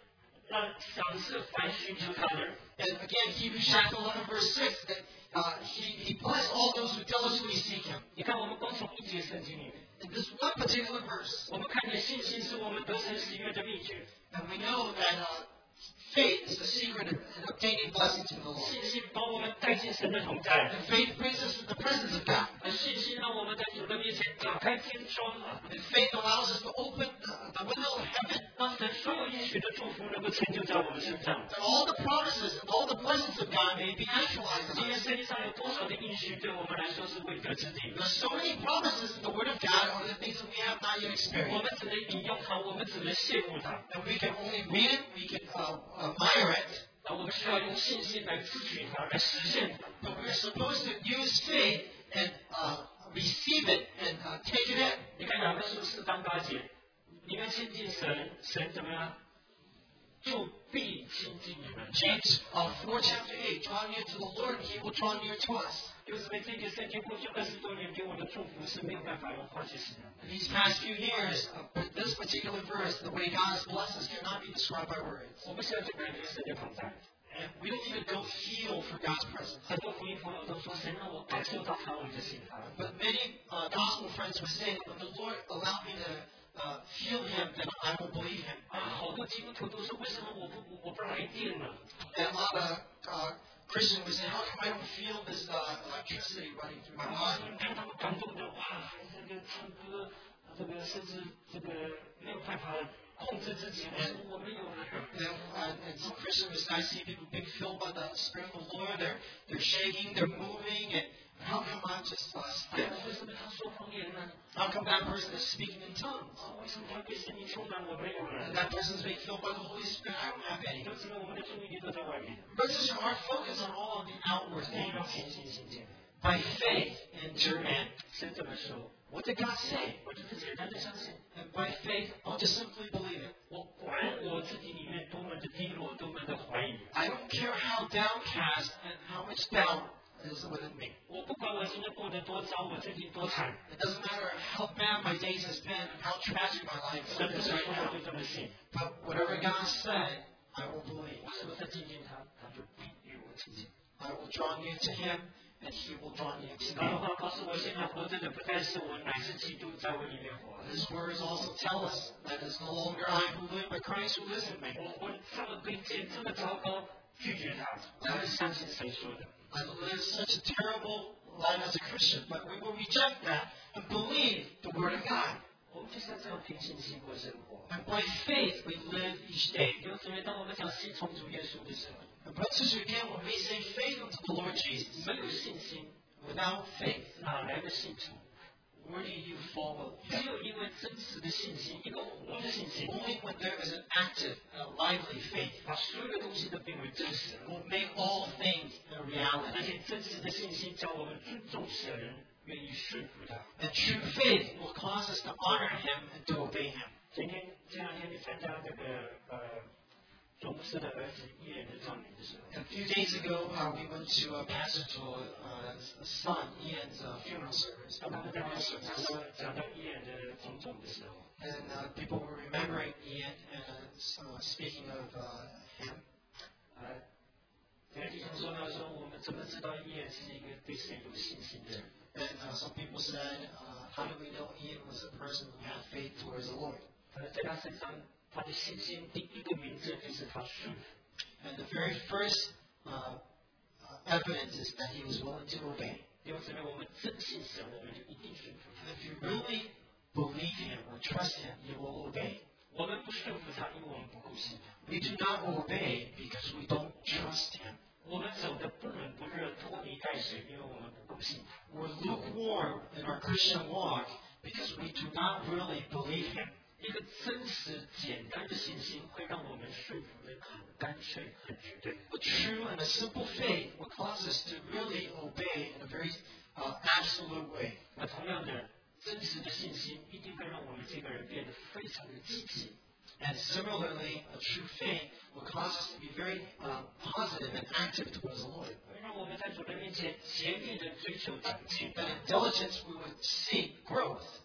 Speaker 1: 让赏赐凡寻求他的人。
Speaker 2: And again, Hebrews chapter eleven, verse six, that uh, he, he blessed all those who diligently seek him.
Speaker 1: 你看，我们光从一节圣经里面，
Speaker 2: In this one particular verse,
Speaker 1: 我们看见信心是我们得神喜悦的秘诀。
Speaker 2: and we know that uh, faith is the secret of in obtaining blessings from the Lord.
Speaker 1: 信心把我们带进神的同在，
Speaker 2: And faith brings us to the presence of God.
Speaker 1: 而信心让我们在主的面前打开天窗啊，
Speaker 2: And faith allows us to open the, the window of heaven.
Speaker 1: 让神所有应许的祝福能够成就在我们身上。
Speaker 2: That all the promises and all the blessings of God may be actualized
Speaker 1: 今
Speaker 2: in
Speaker 1: 天
Speaker 2: us.
Speaker 1: 圣经上有多少的应许对我们来说是未得之地？
Speaker 2: There's so many promises in the Word of God are the things that we have not yet
Speaker 1: 我
Speaker 2: experienced.
Speaker 1: 们只能引用它，我们只能羡慕它。
Speaker 2: And we can only read it, we can uh, admire it,
Speaker 1: 那我们需要用信心来支取它，来实现它。
Speaker 2: but we're supposed to use faith and uh, receive it and uh, take it in.
Speaker 1: 你看雅各书四章八节，你们亲近神，神怎么样？就必亲近你们。
Speaker 2: James uh, four chapter eight, draw near to the Lord and he will draw near to us.
Speaker 1: 就是在这节圣经过去二十多年给我的祝福是没有办法用话去形容。
Speaker 2: These past few years, uh, this particular verse, the way God has blessed us, cannot be described by words.
Speaker 1: 我们现在就感觉神的同在。
Speaker 2: And we don't even go feel for God's presence.
Speaker 1: 很多福音朋友都说，神让我感受到他，我就信他。
Speaker 2: But many uh, gospel friends would say, when the Lord allowed me to uh, feel Him, then I will believe Him.
Speaker 1: 啊，好多基督徒都说，为什么我不我不来电呢？
Speaker 2: And a lot of uh, Christians would say, how come I don't feel this uh, electricity running through my
Speaker 1: 啊，
Speaker 2: body?
Speaker 1: 你看他们感动的，哇，这个唱歌，这个甚至这个没有办法控制自己，我说我没有了。
Speaker 2: And, uh, and some Christians, I see people being filled by the Spirit of the Lord. They're, they're shaking, they're moving, and how come I'm just uh,
Speaker 1: 哎
Speaker 2: stiff?
Speaker 1: 为什么他说方言呢？
Speaker 2: How come that person is speaking in tongues?
Speaker 1: 啊，为什么他被神灵充满，我没有
Speaker 2: And
Speaker 1: 了？
Speaker 2: that person's being filled by the Holy Spirit. I don't have any.
Speaker 1: 都知道我们的注意力都在外面，
Speaker 2: But sister, our focus on all of the outward
Speaker 1: 我们要
Speaker 2: things.
Speaker 1: 凭信心见。
Speaker 2: By faith enter in.
Speaker 1: 神这么说，
Speaker 2: What did God say?
Speaker 1: 我就是简单的相信。
Speaker 2: And by faith, I'll just simply believe it.
Speaker 1: 我管我自己里面多么的低落，多么的怀疑，
Speaker 2: I don't care how downcast and how much doubt is within me.
Speaker 1: 我不管我现在过得多糟，我最近多惨，
Speaker 2: It doesn't matter how bad my days has been and how tragic my life
Speaker 1: 神这么
Speaker 2: is
Speaker 1: 说
Speaker 2: right
Speaker 1: 我
Speaker 2: now.
Speaker 1: 就这么信。
Speaker 2: But whatever God said, I will believe.
Speaker 1: 我是不是亲近他，他就必与我亲近。
Speaker 2: I will draw near to Him, and He will draw near to
Speaker 1: 他的
Speaker 2: me.
Speaker 1: 话告诉我，现在活着的不再是我，乃是基督在我里面活。
Speaker 2: His words also tell us that it's no longer I who live, but Christ who lives in me.
Speaker 1: 我我这么卑贱，这么糟糕，拒绝他，我还是相信谁说的。
Speaker 2: I live such a terrible life as a Christian, but we will reject that and believe the Word of God.
Speaker 1: 我们就是要这样凭信心过生活。
Speaker 2: And by faith, we live each day.
Speaker 1: 有姊妹，当我们讲信从主耶稣的时候，
Speaker 2: And brothers and sisters, again, when we say faith unto the Lord Jesus,
Speaker 1: 没有信心，
Speaker 2: without faith,
Speaker 1: 哪来的信从？
Speaker 2: where do you follow?
Speaker 1: 只有因为真实的信心，一个活的信心，
Speaker 2: Only when there is an active, a lively faith
Speaker 1: 把所有的东西都变为真实了。
Speaker 2: will make all things a
Speaker 1: 而
Speaker 2: reality.
Speaker 1: 且真实的信心叫我们尊重神，愿意顺服他。
Speaker 2: And true faith will cause us to honor Him and to obey Him.
Speaker 1: 今天这两天去参加这个呃总牧师的儿子伊人的葬礼的时候，
Speaker 2: A few days ago, uh, we went to uh, Pastor Joel, uh, son Ian's uh, funeral service.
Speaker 1: 当他们在那讲到讲到伊人的种种的时候，
Speaker 2: And uh, people were remembering Ian and uh, uh, speaking of uh, him.
Speaker 1: 呃，这个弟兄说到说，我们怎么知道伊人是一个对神有信心的人？
Speaker 2: And uh, some people said, uh, how do we know Ian was a person who had faith towards the Lord?
Speaker 1: 可能在他身上，他的信心第一个名证就是他顺服。
Speaker 2: And the very first uh, uh, evidence is that he was willing to obey.
Speaker 1: 弟兄姊妹，我们真信神，我们就一定顺服
Speaker 2: And
Speaker 1: 他。
Speaker 2: if you really believe him or trust him, you will obey.
Speaker 1: 我们不顺服他，因为我们不够信他。
Speaker 2: We do not obey because we don't trust him.
Speaker 1: 我们走的不冷不热，拖泥带水，因为我们不够信他。
Speaker 2: We're lukewarm in our Christian walk because we do not really believe him.
Speaker 1: 一个真实简单的信心，会让我们顺服的很干脆、很绝对。
Speaker 2: A true and a simple faith will cause us to really obey in a very uh, absolute way.
Speaker 1: 那同样的，真实的信心一定会让我们这个人变得非常的积极。
Speaker 2: And similarly, a true faith will cause us to be very uh, positive and active towards the Lord.
Speaker 1: 会让我们在主的面前竭力的追求长进。
Speaker 2: That in diligence we would seek growth.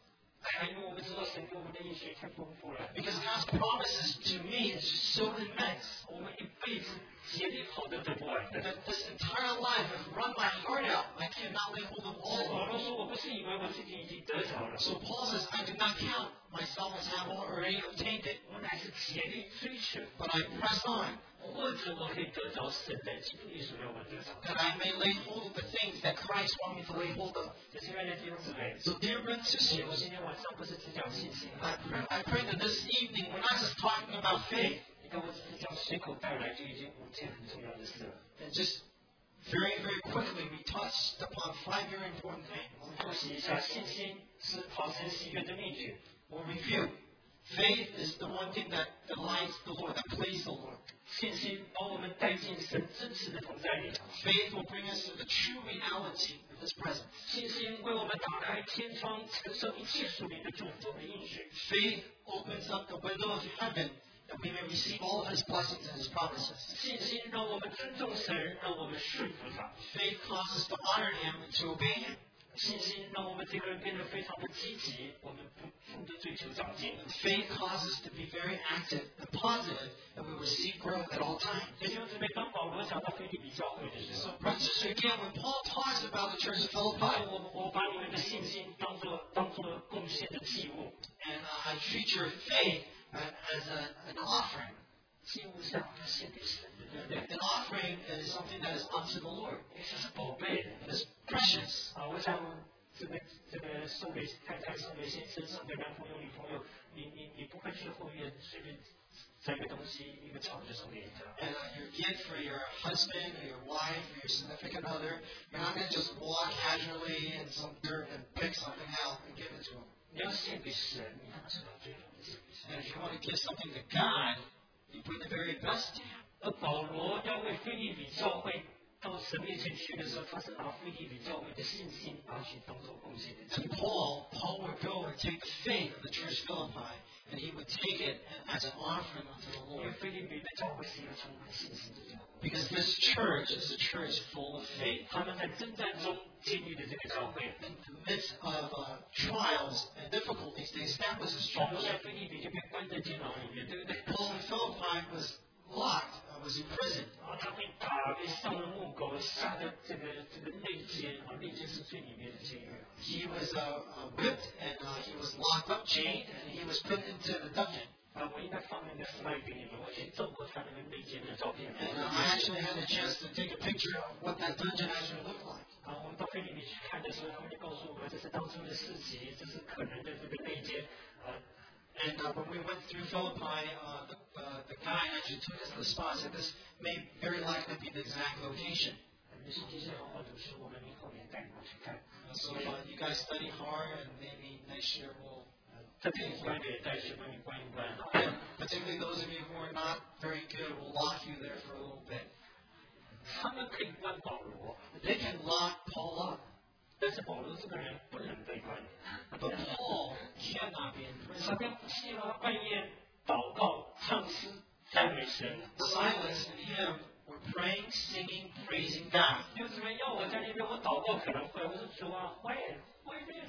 Speaker 1: 哎，因为我们知道神给我们的应许太丰富了。
Speaker 2: Because God's promises to me is just so immense.
Speaker 1: 我们一辈子竭力跑得得不完的。
Speaker 2: That this entire life I've run my heart out. I cannot lay hold of all
Speaker 1: 保
Speaker 2: of
Speaker 1: 罗
Speaker 2: it.
Speaker 1: 说，我不是以为我自己已经得着了，
Speaker 2: So Paul says, I do not count myself as having already obtained it,
Speaker 1: 我乃是竭力追求，
Speaker 2: but I press on,
Speaker 1: 或者我可以得着神在基督耶稣让我得着。
Speaker 2: that I may lay hold of the things that Christ wants me to lay hold of.
Speaker 1: 这亲爱的弟兄姊妹，
Speaker 2: So dear brothers and
Speaker 1: 我
Speaker 2: sisters,
Speaker 1: 今天晚上不是只讲信心，
Speaker 2: I pray, I pray that this evening we're not just talking about faith
Speaker 1: 你看我只是讲随口带来就已经五件很重要的事了。
Speaker 2: and just very, very quickly we touched upon five very important things.
Speaker 1: 我们复习一下，信心是讨神喜悦的秘诀。
Speaker 2: We'll review. Faith is the one thing that delights the Lord, that pleases the Lord.
Speaker 1: 信心把我们带进神真实的同在里。
Speaker 2: Faith will bring us to the true reality of His presence.
Speaker 1: 信心为我们打开天窗，承受一切属灵的祝福和应许。
Speaker 2: Faith opens up the window of heaven that we may receive all of His blessings and His promises.
Speaker 1: 信心让我们尊重神，让我们顺服他。
Speaker 2: Faith causes us to honor Him and to obey Him.
Speaker 1: 信心让我们这个人变得非常的积极，我们不住的追求长进。
Speaker 2: Faith causes us to be very active and positive, and we receive growth at all times.
Speaker 1: 弟兄姊妹，当保罗讲到腓立比教会的时
Speaker 2: So,
Speaker 1: 候，
Speaker 2: brothers and sisters, again, when Paul talks about the church of Philippi,
Speaker 1: 我我把你们的信心当做当做贡献的祭物，
Speaker 2: and uh, I treat your faith uh, as a, an offering.
Speaker 1: 祭物是要献给神的，对不对？
Speaker 2: An offering is something that is unto the Lord.
Speaker 1: 这是宝贝的。
Speaker 2: It is precious.
Speaker 1: 啊，我想这个这个送给太太、送给先生、送给男朋友、女朋友，你你你不会去后院随便摘个东西，一个草就送给人家。
Speaker 2: And uh, your gift for your husband or your wife or your significant other, you're not going to just walk casually in some dirt and pick something out and give it to them.
Speaker 1: 你要献给神，你要知道最好的献给神。
Speaker 2: And if you want to give something to God, you bring the very best to Him.
Speaker 1: 而保罗要为腓立比教会到神面前去的时候，他是拿腓立比教会的信心拿去当做贡献的祭
Speaker 2: And
Speaker 1: 物。
Speaker 2: Paul, Paul would go and take the faith of the church of Philippi, and he would take it as an offering unto the
Speaker 1: 因为
Speaker 2: Lord.
Speaker 1: 腓立比的教会是一个充满信心的教会，
Speaker 2: Because this church is a church full of faith.
Speaker 1: 他们在征战中建立的这个教会。
Speaker 2: In the midst of uh, trials and difficulties, they established this
Speaker 1: 保罗
Speaker 2: church.
Speaker 1: 在腓立比就被关在监牢里面，对不对？
Speaker 2: Paul in Philippi was locked, uh, was imprisoned.
Speaker 1: 啊，他被打，被上了木狗，下的这个这个内监，啊，内监是最里面的监狱。
Speaker 2: He was uh, uh, whipped and uh, he was locked up, chained, and he was put into the dungeon.
Speaker 1: 啊，我应该放那个 slide 给你们，我去照过他那个内监的照片。
Speaker 2: And uh, I actually had a chance to take a picture of what that dungeon actually looked like.
Speaker 1: 啊，我们到菲律宾去看的时候，他们就告诉我们，这是当初的事迹，这是可能的这个内监。啊，
Speaker 2: And uh, when we went through Philippi, uh, the, uh, the guide actually took us to the spot, said this may very likely be the exact location.
Speaker 1: 你是接下来好好读书，我们明后年带你们去看。
Speaker 2: Uh, so uh, you guys study hard, and maybe next year we'll.
Speaker 1: 特别关的也带学帮你关一关。
Speaker 2: And particularly those of you who are not very good, we'll lock you there for a little bit.
Speaker 1: 他们可以关保罗，
Speaker 2: They can lock Paul up,
Speaker 1: 但是保罗这个人不能被关。
Speaker 2: but Paul cannot be in
Speaker 1: 他
Speaker 2: prison.
Speaker 1: 跟希拉半夜祷告、唱诗、赞美神。
Speaker 2: Silas and him were praying, singing, praising God.
Speaker 1: 有什么要我在那边我祷告可能会，我说主啊，why why this？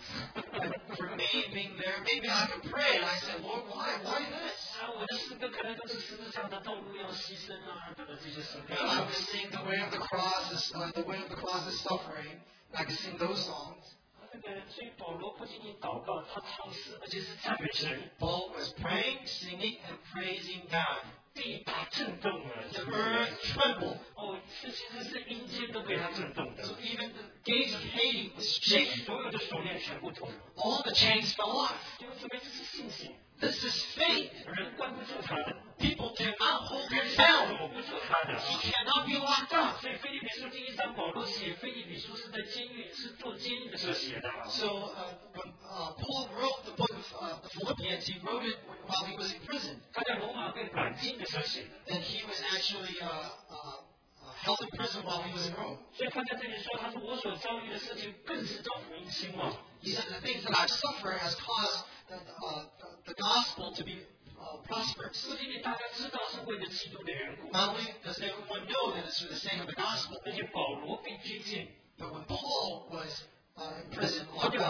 Speaker 2: For me being there, maybe I could pray. And I said, Lord, why? Why this?
Speaker 1: 啊，我的诗歌可能都是十字架的道路要牺牲啊，等等这些诗歌。
Speaker 2: And I would sing the way of the cross, is, uh, the way of the cross is suffering. I could sing those songs.
Speaker 1: 那个，所以保罗不仅仅祷告，他唱诗，而且是赞美神。
Speaker 2: Paul was praying, singing, and praising God.
Speaker 1: 地大震动了，
Speaker 2: The earth trembled.
Speaker 1: 哦，这其实是阴间都被他震动的。
Speaker 2: So even the gates of Hades was shaken.
Speaker 1: 所有的锁链全部脱。
Speaker 2: All the chains fell off.
Speaker 1: 因为什么？这是信心，
Speaker 2: This is faith.
Speaker 1: 人关不住他的，
Speaker 2: People cannot hold him
Speaker 1: 人
Speaker 2: down.
Speaker 1: 锁不住他的。
Speaker 2: He cannot be locked up.
Speaker 1: 所以腓立比书第一章，保罗写腓立比书是在监狱，是做监狱的时候写的。
Speaker 2: So uh, when uh, Paul wrote the book of uh, the Philippians, he wrote it while he was in prison.
Speaker 1: 他在罗马被软禁的时候写的。
Speaker 2: And he was actually uh, uh, uh, held in prison while he was in Rome.
Speaker 1: 所以他在这里说，他说我所遭遇的事情，更是叫福音兴旺。
Speaker 2: He said the things that I've suffered has caused the, uh, the, the gospel to be uh, prosperous.
Speaker 1: 不仅仅大家知道是为了基督的缘故，
Speaker 2: Not only does everyone know that it's for the sake of the gospel,
Speaker 1: 而且保罗被拘禁，
Speaker 2: but when Paul was uh, in prison,
Speaker 1: 他
Speaker 2: locked
Speaker 1: 就告
Speaker 2: up,
Speaker 1: 诉我们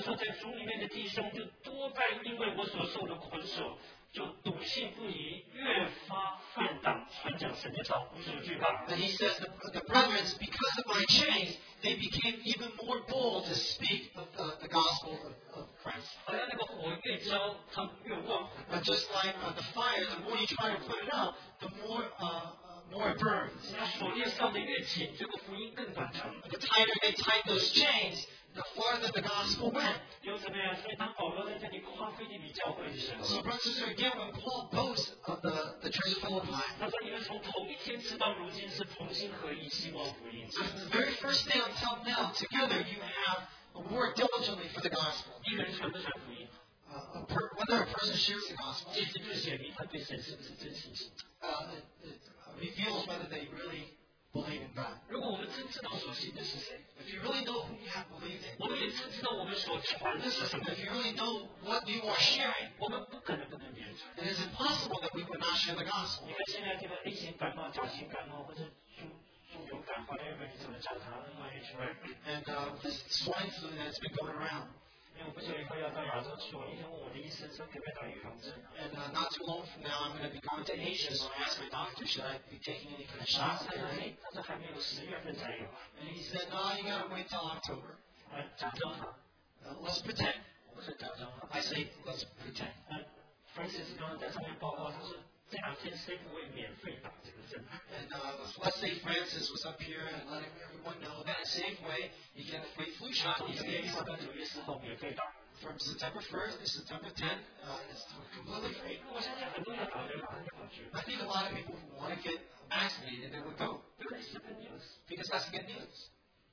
Speaker 1: 说，在主里面的弟兄就多半因为我所受的捆锁，就笃信不疑，越发犯胆传讲神的道，无所惧怕。
Speaker 2: And he says, the, the brethren, because of my chains, they became even more bold to speak of the, the gospel of, of Christ.
Speaker 1: 好像那个火越焦，他们越旺。
Speaker 2: But just like uh, the fire, the more you try to put it out, the more uh, uh, more it burns.
Speaker 1: 那锁链上的越紧，这个福音更短长。
Speaker 2: The tighter they tied those chains, the farther the gospel went.
Speaker 1: 有怎么样？所以当保罗在这里夸菲利比教会的时候，
Speaker 2: So, brothers and sisters, again, when Paul boasts of the, the church of Philippi,
Speaker 1: 他说：“你们从头一天直到如今是同心合意，希望福音。
Speaker 2: so from the very first day until now, together you have worked diligently for the gospel.
Speaker 1: 一个人传不传福音，
Speaker 2: Uh, a per, whether a person shares the gospel,
Speaker 1: 其实就显明他对神是不是真信心。
Speaker 2: uh, it, it reveals whether they really believe in God.
Speaker 1: 如果我们真知道所信的是谁，
Speaker 2: If you really know who you have believed in,
Speaker 1: 我们也真知道我们所传的是什么，
Speaker 2: if you really know what you are sharing,
Speaker 1: 我们不可能不跟别人传。
Speaker 2: it is impossible that we would not share the gospel.
Speaker 1: 你看现在这个 A 型感冒、甲型感冒或者猪猪流感，好像有你怎么叫它 N I H right？
Speaker 2: And uh, this swine flu that's been going around.
Speaker 1: 因为我不久以后要到亚洲去，我那天问我的医生说可不可以打预防针。
Speaker 2: And uh, not too long from now, I'm going to be going to Asia, so I asked my doctor, should I be taking any kind of shots?
Speaker 1: 他说：“哎，他说还没有十月份才有。
Speaker 2: And he said, no, you got to wait till October. ”
Speaker 1: 呃，假装好，
Speaker 2: Uh, let's pretend.
Speaker 1: 我说假装好。
Speaker 2: I say, let's pretend.
Speaker 1: 呃 ，Francis 刚刚在上面报告，他说这两天 Safeway 免费打这个针。
Speaker 2: And uh, let's say Francis was up here and letting everyone know that at Safeway, you get a free flu shot
Speaker 1: 从
Speaker 2: these
Speaker 1: 九月一
Speaker 2: days.
Speaker 1: 号到九月四号免费打。
Speaker 2: From September first to September tenth, uh, it's completely free.
Speaker 1: 我相信很多要打的人马上就跑去，
Speaker 2: I think a lot of people who want to get vaccinated, they would go
Speaker 1: 这个是 good news。
Speaker 2: because that's good news.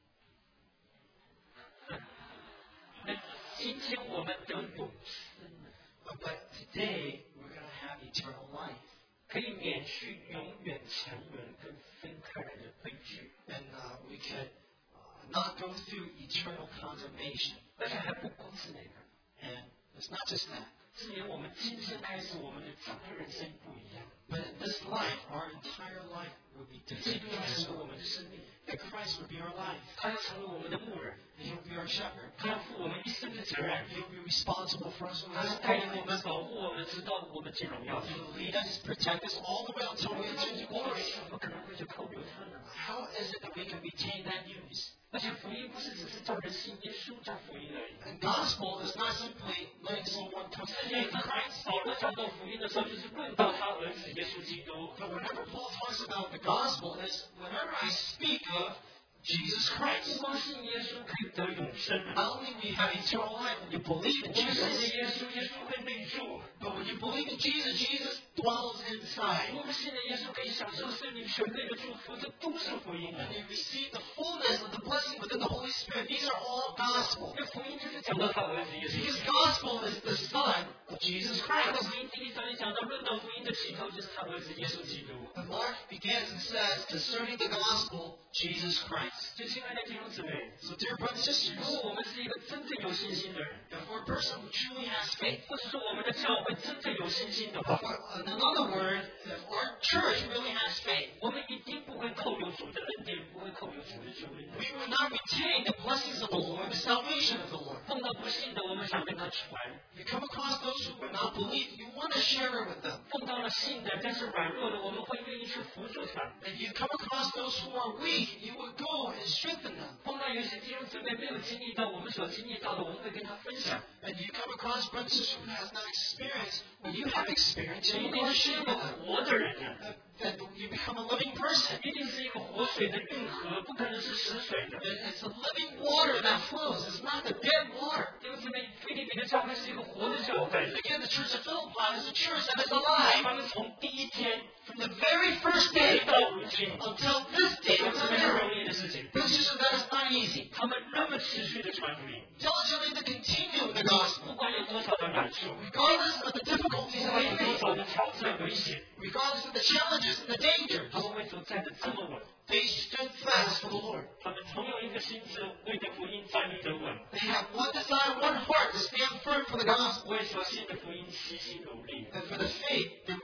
Speaker 1: 那今天我们得永生，
Speaker 2: Uh, but today, we're going to have eternal life.
Speaker 1: 可以免去永远沉沦跟分开来的悲剧，
Speaker 2: And uh, we could uh, not go through eternal condemnation.
Speaker 1: 而且还不光是那个，
Speaker 2: And it's not just that.
Speaker 1: 是连我们今生开始，我们的整个人生不一样。
Speaker 2: But in this life, our entire life would be
Speaker 1: 基
Speaker 2: different.
Speaker 1: 督要成为我们的生命，
Speaker 2: That Christ would be our life.
Speaker 1: 他要成为我们的牧人，
Speaker 2: And He'll be our shepherd.
Speaker 1: 他要负我们一生的责任，
Speaker 2: He'll be responsible for us.
Speaker 1: 他要带领我们、保护我们，直到我们进荣耀去。
Speaker 2: He'll lead us, protect us all the way until we enter into glory.
Speaker 1: 怎么可能会去扣留他呢？
Speaker 2: How is it that we can retain that news?
Speaker 1: 而且福音不是只是叫人信耶稣叫福音而已。
Speaker 2: And gospel is not simply letting someone come to
Speaker 1: 世
Speaker 2: faith
Speaker 1: 界
Speaker 2: in
Speaker 1: 上
Speaker 2: Christ.
Speaker 1: 保罗讲到福音的时候，就是论到他儿子耶稣基督。
Speaker 2: But whenever Paul talks about the gospel, is whenever I speak of Jesus
Speaker 1: 不
Speaker 2: Christ.
Speaker 1: 光信耶稣可以得永生，
Speaker 2: Not only we have eternal life when you believe in
Speaker 1: 我们信
Speaker 2: Jesus,
Speaker 1: 耶稣，耶稣会内住。
Speaker 2: but when you believe in Jesus, Jesus dwells inside.
Speaker 1: 我们信的耶稣可以享受圣灵全备的祝福，这都是福音。
Speaker 2: And you receive the fullness of the blessing within the Holy Spirit. These are all gospel.
Speaker 1: 这福音就是讲到他儿子耶稣。
Speaker 2: Because gospel is the Son of Jesus
Speaker 1: 他的
Speaker 2: Christ.
Speaker 1: 福音第一章也讲到，论到福音的起头就是他儿子耶稣基督。
Speaker 2: And Mark begins and says, concerning the gospel, Jesus Christ.
Speaker 1: 就亲爱的弟兄姊妹，
Speaker 2: So, dear brothers and
Speaker 1: 如
Speaker 2: sisters,
Speaker 1: 果我们是一个真正有信心的人，
Speaker 2: if we're a person who truly has faith,
Speaker 1: 或者说我们的教会真正有信心的话，
Speaker 2: or in another word, if our church really has faith,
Speaker 1: 我们一定不会扣留主的恩典，不会扣留主的救恩。
Speaker 2: we will not retain the blessings of the Lord, the salvation of the Lord.
Speaker 1: 碰到不信的，我们想跟他传；
Speaker 2: You come across those who will not believe, you want to share it with them.
Speaker 1: 碰到了信的，但是软弱的，我们会愿意去扶助他。
Speaker 2: If you come across those who are weak, you will go and strengthen them.
Speaker 1: 碰到有些弟兄姊妹没有经历到我们所经历到的，我们会跟他分享。
Speaker 2: And you come across brothers who has not experienced what you have experienced,
Speaker 1: 这
Speaker 2: you
Speaker 1: 一
Speaker 2: will
Speaker 1: 定
Speaker 2: go and
Speaker 1: 是一
Speaker 2: share
Speaker 1: 个
Speaker 2: with them.
Speaker 1: 活的人啊，
Speaker 2: Uh, Then you become a living person.
Speaker 1: 一定是一个活水的运河，不可能是死水的。
Speaker 2: It- It's the living water that flows. It's not the dead water.
Speaker 1: 弟兄姊妹，菲律宾的教会是一个活的教会，
Speaker 2: Again, the church of Philippi is a church that is alive.
Speaker 1: 他们从第一天
Speaker 2: From the very first
Speaker 1: 直
Speaker 2: day
Speaker 1: 到如今，
Speaker 2: until this day,
Speaker 1: 这
Speaker 2: until
Speaker 1: 是不
Speaker 2: now,
Speaker 1: 容易的事情。
Speaker 2: this is that is not easy.
Speaker 1: 他们那么持续的传福音，
Speaker 2: Diligently to continue the gospel,
Speaker 1: 不管有多少的难处，
Speaker 2: regardless of the difficulties
Speaker 1: 不
Speaker 2: that
Speaker 1: 管
Speaker 2: they
Speaker 1: 有多
Speaker 2: face,
Speaker 1: 少的挑战危险，
Speaker 2: regardless of the challenges and the dangers,
Speaker 1: 他们为主站得这么稳。
Speaker 2: they stood fast for the Lord.
Speaker 1: 他们同有一个心志，为着福音站立得稳，
Speaker 2: They have one desire, one heart to stand firm for the gospel.
Speaker 1: 为所信的福音齐心努力。
Speaker 2: And for the faith, they work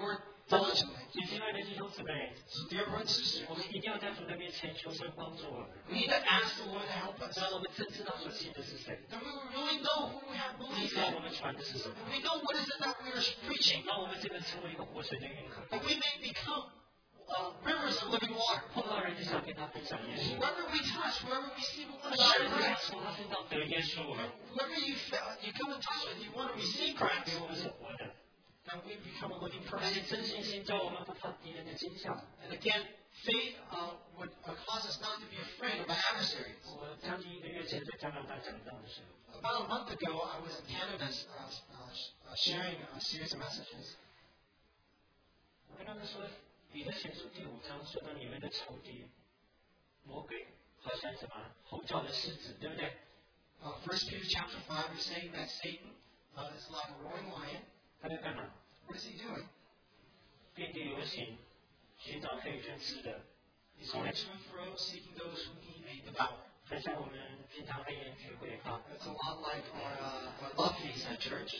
Speaker 2: diligently.
Speaker 1: 所以，亲爱的弟兄姊妹，
Speaker 2: So, dear brothers and sisters,
Speaker 1: 我们一定要在主的面前求神帮助我们，
Speaker 2: we need to ask the Lord to help us.
Speaker 1: 让我们真知道所信的是谁，
Speaker 2: That we will really know who we have
Speaker 1: 知
Speaker 2: believed
Speaker 1: 道我
Speaker 2: in.
Speaker 1: 们传的是什么，
Speaker 2: We know what is it that we are preaching.
Speaker 1: 让我们真的成为一个活水的运河。
Speaker 2: That we may become uh, rivers of living water.
Speaker 1: 碰到人就想跟他分享耶稣，
Speaker 2: Whoever we touch, whoever we see, we want
Speaker 1: 碰
Speaker 2: to
Speaker 1: 到
Speaker 2: share
Speaker 1: 人就想
Speaker 2: Christ.
Speaker 1: 从他身上得耶稣，
Speaker 2: Whoever you, fe- you come in touch with, you want to receive
Speaker 1: 因
Speaker 2: Christ.
Speaker 1: 为我们是活的。
Speaker 2: And we become a living
Speaker 1: 而且
Speaker 2: person.
Speaker 1: 真信心叫我们不怕敌人的惊吓。
Speaker 2: And again, faith uh, would uh, cause us not to be afraid of our adversaries.
Speaker 1: 我将近一个月前在加拿大讲道的时候，
Speaker 2: About a month ago, I was in Canada uh, uh, sharing a series of messages.
Speaker 1: 我跟他们说，彼得前书第五章说到你们的仇敌魔鬼，好像什么吼叫的狮子，对不对？
Speaker 2: Uh, First Peter chapter five is saying that Satan uh, is like a roaring lion.
Speaker 1: 他在干嘛？
Speaker 2: What is he doing?
Speaker 1: 遍地游行，寻找可以吞吃的。
Speaker 2: He's going to and fro, seeking those whom he may devour.
Speaker 1: 很像我们平常黑人聚会哈。
Speaker 2: It's a lot like our, uh, our love feast at church.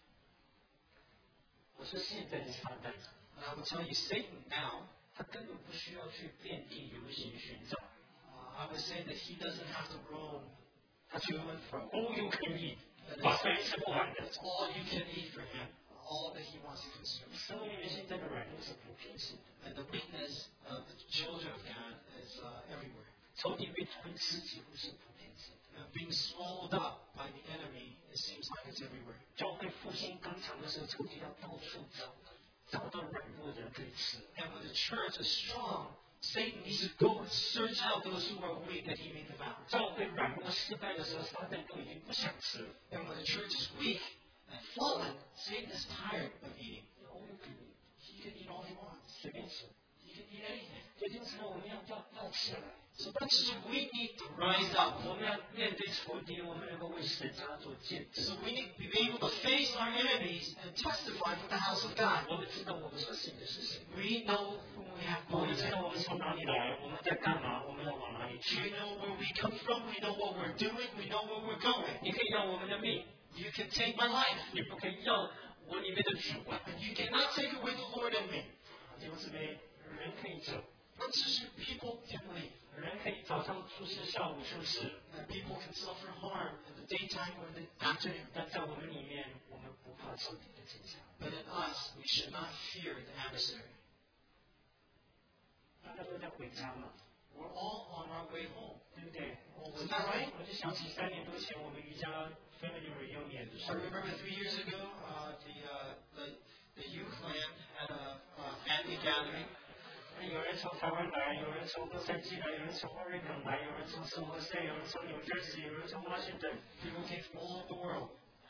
Speaker 1: 我说现在的撒旦，
Speaker 2: And I will tell you, Satan now,
Speaker 1: 他根本不需要去遍地游行寻找，
Speaker 2: uh, I would say that he doesn't have to roam
Speaker 1: 他去
Speaker 2: to and fro.
Speaker 1: all you can eat，
Speaker 2: That
Speaker 1: 把
Speaker 2: is,
Speaker 1: 饭吃不完的。
Speaker 2: it's all you can eat for him, all that he wants to consume.
Speaker 1: 生命里面现在的软弱是普遍性的，
Speaker 2: And the weakness of the children of God is uh, everywhere.
Speaker 1: 仇敌被吞吃几乎是普遍性的。
Speaker 2: And being swallowed up by the enemy, it seems like it's everywhere.
Speaker 1: 教会复兴刚强的时候，仇敌要到处找，找到软弱的人可以吃。
Speaker 2: And when the church is strong, Satan needs to go and search out those who are weak that he may devour.
Speaker 1: 教会软弱失败的时候，撒旦都已经不想吃了。
Speaker 2: And when the church is weak and fallen, Satan is tired of eating.
Speaker 1: all you can eat，
Speaker 2: He can eat all he wants.
Speaker 1: 随便吃。
Speaker 2: He can eat anything.
Speaker 1: 所以因此呢，我们要要要起来，
Speaker 2: So that's just we need to rise up.
Speaker 1: 我们要面对仇敌，我们能够为神家做见证。
Speaker 2: So we need to be able to face our enemies and testify for the house of God.
Speaker 1: 我们知道我们所信的是谁，
Speaker 2: We know whom we have
Speaker 1: 我们
Speaker 2: believed
Speaker 1: 知
Speaker 2: in.
Speaker 1: 道我们从哪里来，我们在干嘛，我们要往哪里
Speaker 2: We
Speaker 1: 去。
Speaker 2: know where we come from. We know what we're doing. We know where we're going.
Speaker 1: 你可以要我们的命，
Speaker 2: You can take my life.
Speaker 1: 你不可以要我里面的主啊。
Speaker 2: And you cannot take away the Lord in me.
Speaker 1: 弟兄姊妹，人可以走，
Speaker 2: Brothers and sisters, people can leave.
Speaker 1: 人可以早上出事，下午出事，
Speaker 2: And people can suffer harm in the daytime or in the afternoon.
Speaker 1: 但在我们里面，我们不怕仇敌的惊吓。
Speaker 2: But in us, we should not fear the adversary.
Speaker 1: 大家都在回家嘛，
Speaker 2: We're all on our way home.
Speaker 1: 对不对？我
Speaker 2: Is that right?
Speaker 1: 我就想起三年多前我们瑜伽 family reunion 的时
Speaker 2: I
Speaker 1: 候，
Speaker 2: remember three years ago, uh, the, uh, the, the youth land had a, a family gathering.
Speaker 1: 有人从台湾来，有人从洛杉矶来，有人从奥瑞肯来，有人从圣何塞，有人从纽约市，有人从华盛顿。
Speaker 2: People came from all over the world.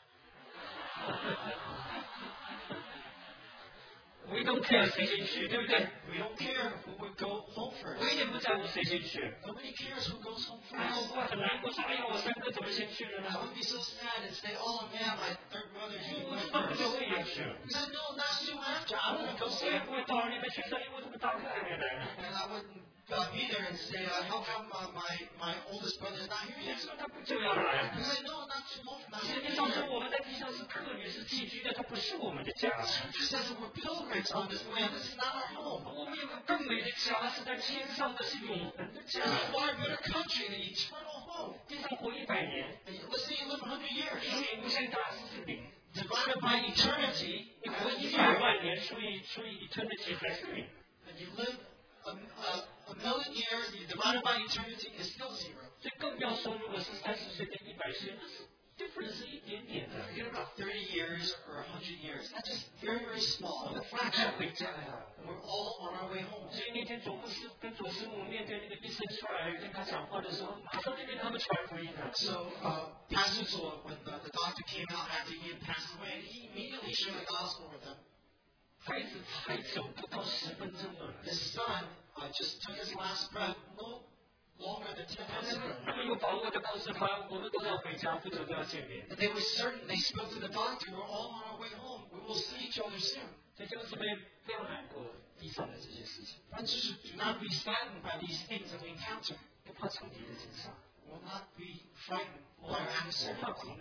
Speaker 1: We don't care 谁先去，对不对？
Speaker 2: We don't care who would go home
Speaker 1: 我
Speaker 2: first.
Speaker 1: 一点不在乎谁先去。
Speaker 2: Nobody cares who goes home
Speaker 1: 哎呀，
Speaker 2: first.
Speaker 1: 我很难过，说哎呀，我三哥怎么先去了
Speaker 2: I
Speaker 1: 呢？
Speaker 2: would be so sad and say, oh man, my third brother, he
Speaker 1: 我
Speaker 2: went
Speaker 1: 根本就
Speaker 2: first.
Speaker 1: 我也去了，
Speaker 2: He said, no, not soon after. I wouldn't go
Speaker 1: 我
Speaker 2: see
Speaker 1: 也
Speaker 2: him.
Speaker 1: 不会到那边去说，哎，我怎么大哥还没来呢？
Speaker 2: And I wouldn't uh, be there and say, uh, how come uh, my, my oldest brother is not here
Speaker 1: 你
Speaker 2: yet?
Speaker 1: 说他不就要来？
Speaker 2: He said, no, not too long, not
Speaker 1: 实
Speaker 2: here
Speaker 1: 际上是
Speaker 2: yet.
Speaker 1: 我们在地上是客旅，是寄居的，它不是我们的家。
Speaker 2: Scripture says that we're pilgrims on this land. This is not our home.
Speaker 1: 我们有个更美的家，是在天上的，是永恒的家。
Speaker 2: There's a far better country, an eternal home.
Speaker 1: 地上活一百年，
Speaker 2: And you- let's say you live a hundred
Speaker 1: 除
Speaker 2: years.
Speaker 1: 以无限大是是零。
Speaker 2: Divided by eternity,
Speaker 1: 你活一百万年，除以除以 eternity 还是零。
Speaker 2: and you live a, a, a million years, and you divide it by eternity, is still zero.
Speaker 1: 所以更不要说，如果是三十岁跟一百岁，那是 difference 是一点点的。
Speaker 2: Forget about thirty years or a hundred years. That's just very, very small.
Speaker 1: 我
Speaker 2: A
Speaker 1: 们
Speaker 2: fraction.
Speaker 1: 回家呀。
Speaker 2: We're all on our way home.
Speaker 1: 所以那天左牧师跟左师母面对那个医生出来跟他讲话的时候，马上就跟他们传福音了。
Speaker 2: So, uh, Pastor Zor, when the, the doctor came out after he had passed away, he immediately shared the gospel with them.
Speaker 1: 孩子才走不到十分钟了，
Speaker 2: His son uh, just took his last breath no longer than ten
Speaker 1: 他
Speaker 2: minutes
Speaker 1: 们
Speaker 2: ago.
Speaker 1: 他们有把握的告诉他，我们都要回家，不走都要见面。
Speaker 2: And they were certain, they spoke to the doctor, we're all on our way home. We will see each other soon.
Speaker 1: 所以这个姊妹不要难过地上的这些事情，
Speaker 2: Friends, just do not be saddened by these things that we encounter.
Speaker 1: 不怕仇敌的惊吓，
Speaker 2: We will not be frightened by our
Speaker 1: 不
Speaker 2: adversary.
Speaker 1: 怕苦难，
Speaker 2: We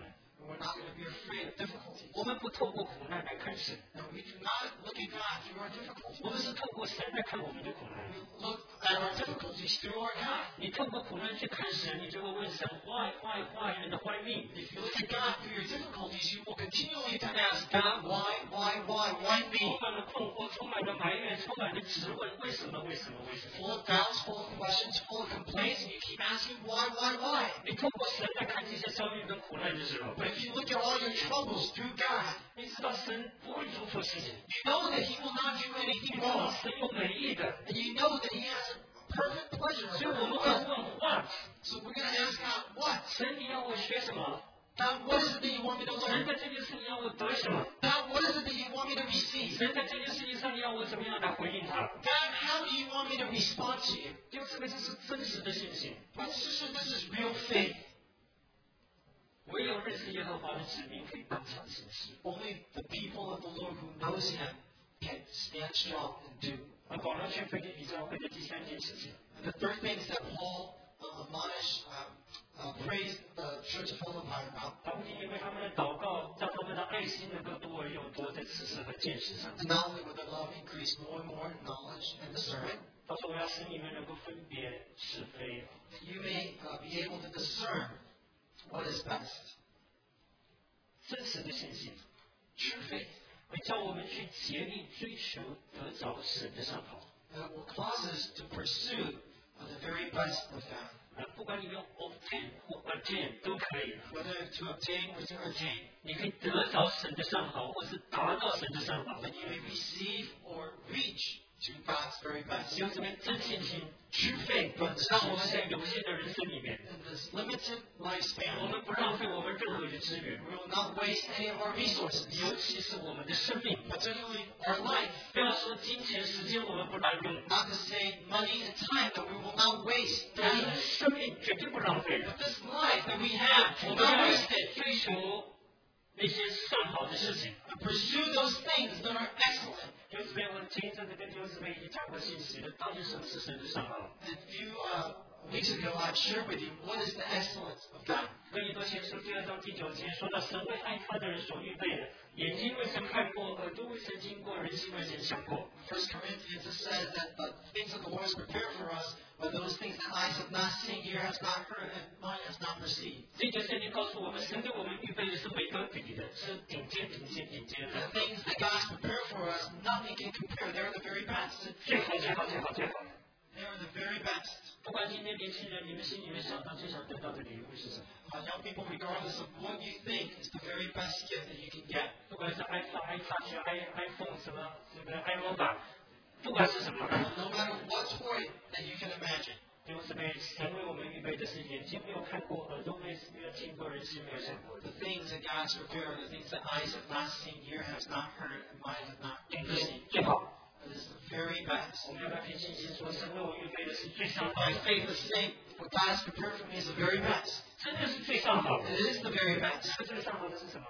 Speaker 2: We're not going to be afraid of difficulties.
Speaker 1: 我们不透过苦难来看神，
Speaker 2: And we do not look at God through our
Speaker 1: 我们
Speaker 2: difficulties.
Speaker 1: 是透过神来看我们的苦难。
Speaker 2: We look at our difficulties through our God.
Speaker 1: 你透过苦难去看神，你就会问神 why why why and why me？
Speaker 2: If you look at God through your difficulties, you will continually to ask God, why, why, why, why
Speaker 1: 充
Speaker 2: me?
Speaker 1: 满了困惑，充满了埋怨，充满了质问，为什么？为什么？为什么？
Speaker 2: Full of doubts, full of questions, full of complaints, and you keep asking why, why, why?
Speaker 1: 你透过神来看这些遭遇跟苦难的时候，
Speaker 2: But if you look at all your troubles through God,
Speaker 1: 你知道神不会做错事情，
Speaker 2: you know that He will not do
Speaker 1: 你
Speaker 2: anything
Speaker 1: 知道
Speaker 2: wrong.
Speaker 1: 神有美意的，
Speaker 2: And you know that He has a perfect pleasure
Speaker 1: 所以
Speaker 2: over
Speaker 1: 我们
Speaker 2: His
Speaker 1: 会
Speaker 2: will.
Speaker 1: 问 what？
Speaker 2: So we're going to ask God, what?
Speaker 1: 神你要我学什么？
Speaker 2: God, what is it that you want me to
Speaker 1: 神
Speaker 2: learn?
Speaker 1: 在这件事你要我得什么？
Speaker 2: God, what is it that you want me to receive?
Speaker 1: 神在这件事情上你要我怎么样来回应他？
Speaker 2: God, how do you want me to respond to you?
Speaker 1: 就这个就是真实的信心。
Speaker 2: But sister, this is real faith.
Speaker 1: 唯有认识耶和华的子民可以当场行事。
Speaker 2: Only the people of the Lord who knows Him can stand strong and do.
Speaker 1: 而保罗去腓立比教会的第三件事情，
Speaker 2: And the third thing is that Paul uh, admonished, uh, uh, praised the church of Philippi about.
Speaker 1: 他不仅因为他们的祷告，让他们的爱心能够多而又多，在知识和见识上。
Speaker 2: And not only would their love increase more and more in knowledge and discernment,
Speaker 1: 他说：“我要使你们能够分别是非。
Speaker 2: that you may uh, be able to discern what is best. ”
Speaker 1: 真实的信心
Speaker 2: True faith.
Speaker 1: 会叫我们去竭力追求得着神的上好。
Speaker 2: That will cause us to pursue uh, the very best of God.
Speaker 1: 啊，不管你用 obtain 或 attain 都可以，
Speaker 2: Whether to obtain or to attain,
Speaker 1: 你可以得着神的上好，或是达到神的上好。
Speaker 2: that you may receive or reach to God's very best.
Speaker 1: 有这边真信心
Speaker 2: True faith
Speaker 1: 让我们
Speaker 2: runs
Speaker 1: 在有限的人生里面，
Speaker 2: in this limited
Speaker 1: 我
Speaker 2: lifespan.
Speaker 1: 们不浪费我们任何的资源，
Speaker 2: We will not waste any of our resources,
Speaker 1: 尤其是我们的生命。
Speaker 2: particularly our life.
Speaker 1: 不要说金钱、时间我们不滥用，
Speaker 2: Not to say money and time that we will not waste.
Speaker 1: 但是
Speaker 2: But
Speaker 1: 生命绝对不浪费。
Speaker 2: this life that we have
Speaker 1: 我
Speaker 2: will
Speaker 1: 们
Speaker 2: not
Speaker 1: 要
Speaker 2: waste it.
Speaker 1: 追求那些上好的事情。
Speaker 2: And pursue those things that are excellent.
Speaker 1: 弟兄姊妹，我前一阵子跟弟兄姊妹已经讲过信息了，到底什么是神的上好？
Speaker 2: A few uh, weeks ago, I've shared with you what is the excellence of God.
Speaker 1: 哥林多前书第二章第九节说到，神为爱他的人所预备的，眼睛未曾看过，耳朵未曾经过，人心未曾想过。
Speaker 2: First Corinthians it says that the things that the Lord has prepared for us are those things that eyes have not seen, ear has not heard, and mind has not perceived.
Speaker 1: 这节圣经告诉我们，神给我们预备的是没得比的，是顶尖、顶尖、顶尖
Speaker 2: The
Speaker 1: 的，
Speaker 2: things that God has prepared for us, nothing can compare. They're the very best.
Speaker 1: 最好、最好、最好、最好。
Speaker 2: They are the very best.
Speaker 1: 不管今天年轻人，你们心里面想到最想得到的礼物是什么？
Speaker 2: Uh, young people, regardless of what you think is the very best gift that you can get,
Speaker 1: 不管是 iPad、iTouch、i iPhone 什么，这个 iRobot，不管是什么，
Speaker 2: no matter what toy that you can imagine.
Speaker 1: 弟兄姊妹，神为我们预备的是眼睛没有看过，耳朵没没有听过，人心没有想过的。
Speaker 2: The things that God has prepared are the things that eyes have not seen, ear has not heard, and mind have not
Speaker 1: 顶
Speaker 2: perceived.
Speaker 1: 尖最好。
Speaker 2: It is the very best.
Speaker 1: 我们要不要凭信心说，神为我预备的是最上好
Speaker 2: By
Speaker 1: 的？
Speaker 2: faith, to say what God has prepared for me is the very best.
Speaker 1: 真的是最上好的。
Speaker 2: It is the very best.
Speaker 1: 这个最上好的是什么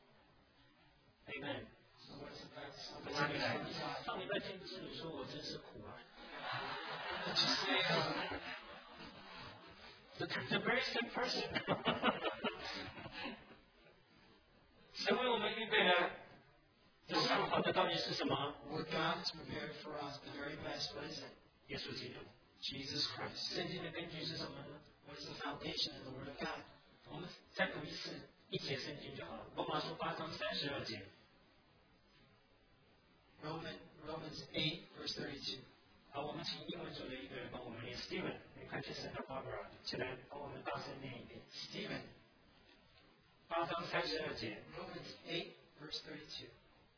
Speaker 1: ？Amen。
Speaker 2: So what is the best?
Speaker 1: 上礼拜，上礼拜听不是你说我真是苦啊。
Speaker 2: Let's just say, uh,
Speaker 1: The, the very same person 。神为我们预备了这上好的到底是什么？
Speaker 2: what God has prepared for us, the very best. What is it?
Speaker 1: 耶稣基督。
Speaker 2: Jesus Christ.
Speaker 1: 圣经的根据是什么呢？
Speaker 2: What is the foundation of the Word of God?
Speaker 1: 我们再读一次一节圣经就好了。罗马书八章三十二节。
Speaker 2: Roman, Romans eight, verse thirty-two.
Speaker 1: 好，我们请英文组的一个人帮我们念 Steven，你看去 Santa Barbara 起来帮我们大声念一遍。
Speaker 2: Stephen,
Speaker 1: 八章三十二节。
Speaker 2: Romans eight, verse thirty-two.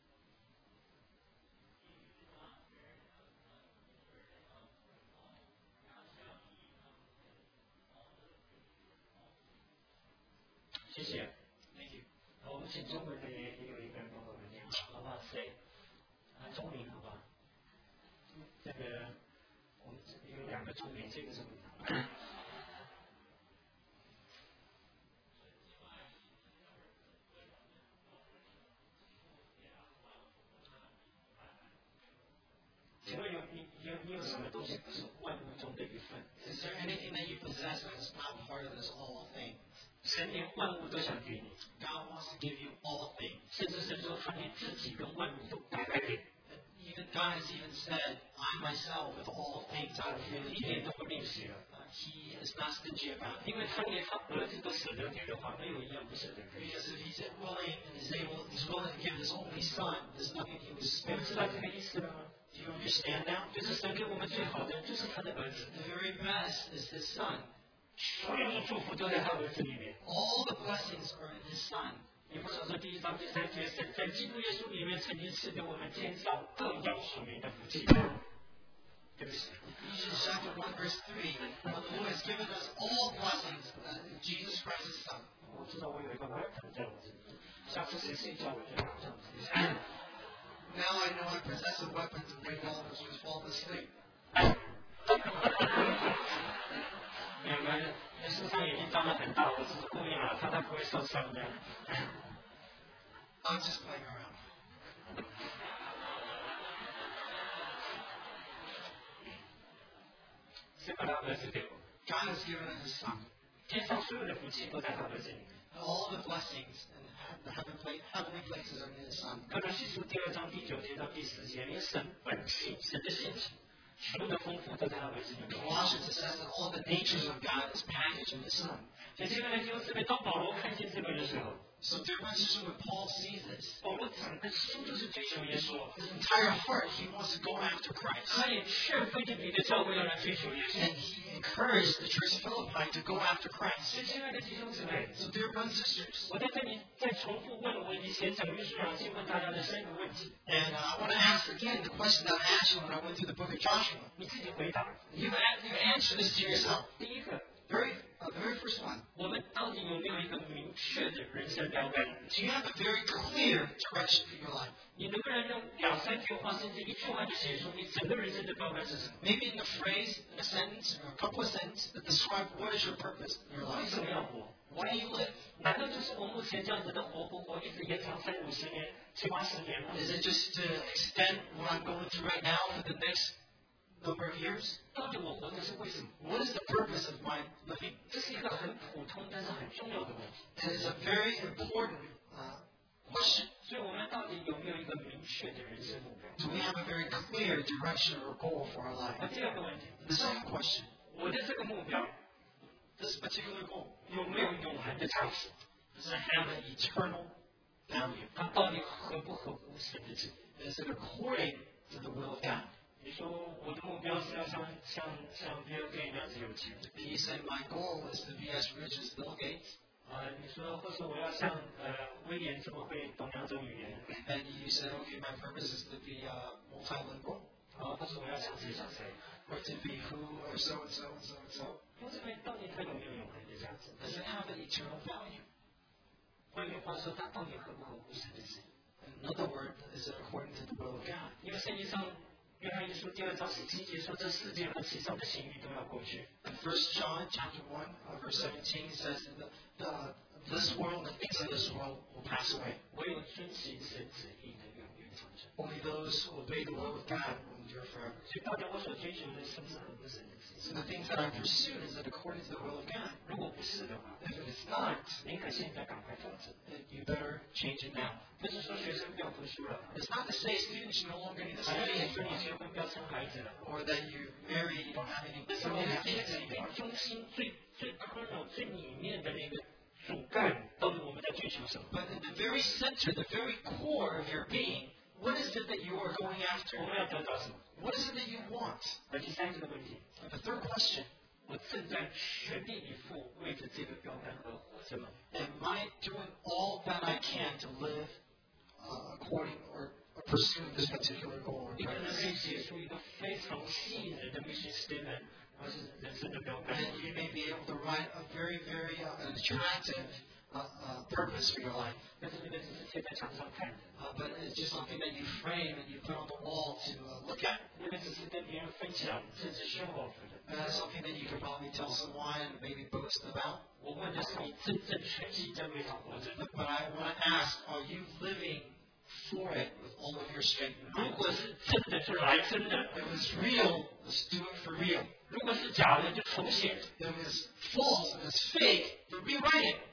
Speaker 1: 谢谢。
Speaker 2: Thank you.
Speaker 1: 好，我们请中文的也也有一个人帮我们念，好不好？谁？啊，钟明，好不好？这个我们这里有两个钟明，这个是不难。请问有你有你有什么东西不是万物中的一份？
Speaker 2: Is there anything that you possess that is not part of this whole thing?
Speaker 1: 神连万物都想给你，
Speaker 2: God wants to give you all things.
Speaker 1: 甚至神说他连自己跟万物都白白给，
Speaker 2: Even God has even said, I myself with all things out of
Speaker 1: 一
Speaker 2: freely
Speaker 1: 点
Speaker 2: give.
Speaker 1: 都不吝惜了。
Speaker 2: Uh, he is not stingy about it.
Speaker 1: 因为他连他儿子都舍得给的话，没有一样不舍得给。
Speaker 2: Because if he's willing and is able, he's willing to give his only son, there's nothing he would
Speaker 1: 你
Speaker 2: spare
Speaker 1: 们知
Speaker 2: for
Speaker 1: 道
Speaker 2: him.
Speaker 1: 这个意思了吗？
Speaker 2: Do you understand now?
Speaker 1: 就是神给我们最好的，就是他的儿子，
Speaker 2: The very best is his son.
Speaker 1: 所有的祝福都在他儿子里面。
Speaker 2: All the blessings are in his son.
Speaker 1: 以弗所说第一章第三节，神在基督耶稣里面曾经赐给我们天上各样属灵的福气。对不起，
Speaker 2: Ephesians chapter one verse three. The Lord has given us all blessings uh, in Jesus Christ his son.
Speaker 1: 我知道我有一个 weapon 在我这里，下次谁睡觉我就拿这样子。
Speaker 2: Now I know I possess a weapon to bring all those who fall asleep.
Speaker 1: 两个人身上已经长得很大，我只是故意拿它，它不会受伤的。
Speaker 2: I'm just playing around.
Speaker 1: 谁把他儿子给我？
Speaker 2: God has given us his son.
Speaker 1: 天上所有的福气都在他儿子里面。
Speaker 2: All the blessings and the heaven pla- heavenly places are in his son.
Speaker 1: 可能细数第二章第九节到第十节，连神本性、神的性情、所有的丰富都在他儿子里面。
Speaker 2: Colossians it says that all the natures of God is packaged in his son.
Speaker 1: 所以这个人弟兄姊妹，当保罗看见这个的时候，
Speaker 2: So dear brothers and sisters, when Paul sees this,
Speaker 1: 保罗整个心就是追求耶稣，
Speaker 2: his entire heart, he wants to go after Christ.
Speaker 1: 他也劝菲利比的教会要来追求耶稣。
Speaker 2: And he encouraged the church of Philippi to go after Christ.
Speaker 1: 所以亲爱的弟兄姊妹，
Speaker 2: So dear brothers and sisters,
Speaker 1: 我在这里再重复问我以前讲约书亚记问大家的三个问题，
Speaker 2: and uh, I want to ask again the question that I asked you when I went through the book of Joshua.
Speaker 1: 你自己回答。
Speaker 2: You've, a- you've answered this to yourself.
Speaker 1: 第一个，
Speaker 2: Very, uh, the very first one.
Speaker 1: 我们到底有没有一个明确的人生标杆？
Speaker 2: Do you have a very clear direction for your life?
Speaker 1: 你能不能用两三句话，甚至一句话就写出你整个人生的标杆是什么？
Speaker 2: Maybe in a phrase, in a sentence, or a couple of sentences that describe what is your purpose in your
Speaker 1: 为
Speaker 2: life.
Speaker 1: 什么要活？
Speaker 2: Why do you live?
Speaker 1: 难道就是我目前这样子的活不活，一直延长三五十年、七八十年吗？
Speaker 2: Is it just to extend what I'm going through right now for the next number of years?
Speaker 1: 到底我活着是为什么？
Speaker 2: What is the purpose of my living?
Speaker 1: 这是一个很普通但是很重要的问题。
Speaker 2: It is a very important uh, question.
Speaker 1: 所以我们到底有没有一个明确的人生目标？
Speaker 2: Do we have a very clear direction or goal for our
Speaker 1: 那
Speaker 2: life?
Speaker 1: 第二个问题，
Speaker 2: The second question,
Speaker 1: 我的这个目标
Speaker 2: this particular goal,
Speaker 1: 有没有永恒的价值？
Speaker 2: does it have an eternal value?
Speaker 1: 它到底合不合乎神的旨意？
Speaker 2: Is it according to the will of God?
Speaker 1: 你说我的目标是要像像像比尔盖茨那样子有钱，
Speaker 2: He said, my goal is to be as rich as Bill Gates.
Speaker 1: 啊、你说或者我要像呃威廉这么会懂两种语言，
Speaker 2: And you said, okay, my purpose is to be uh, multilingual,
Speaker 1: 啊、或者我要像谁像谁，
Speaker 2: or to be who, or so and so and so and so.
Speaker 1: 我这边到底它有没有永恒的价值？
Speaker 2: Does it have an eternal value?
Speaker 1: 换句话说，它到底合不合乎神的旨意？
Speaker 2: In other words, is it according to the will of God?
Speaker 1: 因为圣经上约翰一书第二章十七节说，这世界和其上的行欲都要过去，
Speaker 2: In First John chapter one, uh, verse seventeen says that the, the, this world, the things of this world will pass away.
Speaker 1: 唯有遵行神旨意的永远长存。
Speaker 2: Only those who obey the will of God will endure forever.
Speaker 1: 所以到底我所追求的是不是合乎神的旨意？
Speaker 2: So the things that I pursue, is it according to the will of God?
Speaker 1: 如果不是的话，
Speaker 2: If it is not,
Speaker 1: 宁可现在赶快调整。
Speaker 2: then you better change it now.
Speaker 1: 不是说学生不要读书了，
Speaker 2: It's not to say students you no longer need to
Speaker 1: 还
Speaker 2: study
Speaker 1: 是说你
Speaker 2: anymore,
Speaker 1: 结婚不要生孩子了。
Speaker 2: or that you marry, you don't have any,
Speaker 1: 这
Speaker 2: you
Speaker 1: 是
Speaker 2: don't
Speaker 1: 我们
Speaker 2: have
Speaker 1: 最
Speaker 2: kids
Speaker 1: 最
Speaker 2: anymore.
Speaker 1: 中心、最最 kernel、最里面的那个主干，到底我们在追求什么？
Speaker 2: But in the very center, the very core of your being, what is it that you are going
Speaker 1: 我
Speaker 2: after?
Speaker 1: 们要得到什么？
Speaker 2: What is it that you want?
Speaker 1: 而第三个问题，
Speaker 2: And the third question,
Speaker 1: 我正在全力以赴为着这个标杆而活着吗？
Speaker 2: am I doing all that I can to live uh, according or, or pursuing this particular goal or
Speaker 1: 你可能可
Speaker 2: purpose?
Speaker 1: 以写出一个非常吸引人的 mission statement，而是人生的标杆。
Speaker 2: And you may be able to write a very, very uh, attractive uh, uh, purpose for your life.
Speaker 1: 但是那个只是贴在墙上看的，
Speaker 2: Uh, but it's just something that you frame and you put on the wall to uh, look at.
Speaker 1: 那个只是跟别人分享，甚至 show off 的。
Speaker 2: And that's something that you could probably tell someone and maybe boast about.
Speaker 1: 我问的是你真正全心在为他活着。
Speaker 2: But, but I want to ask, are you living for it with all of your strength and
Speaker 1: 如
Speaker 2: mind?
Speaker 1: 果是真的，就来真的；
Speaker 2: If it's real, let's do it for real.
Speaker 1: 如果是假的，就重写。
Speaker 2: If it's false and it's fake, then rewrite it.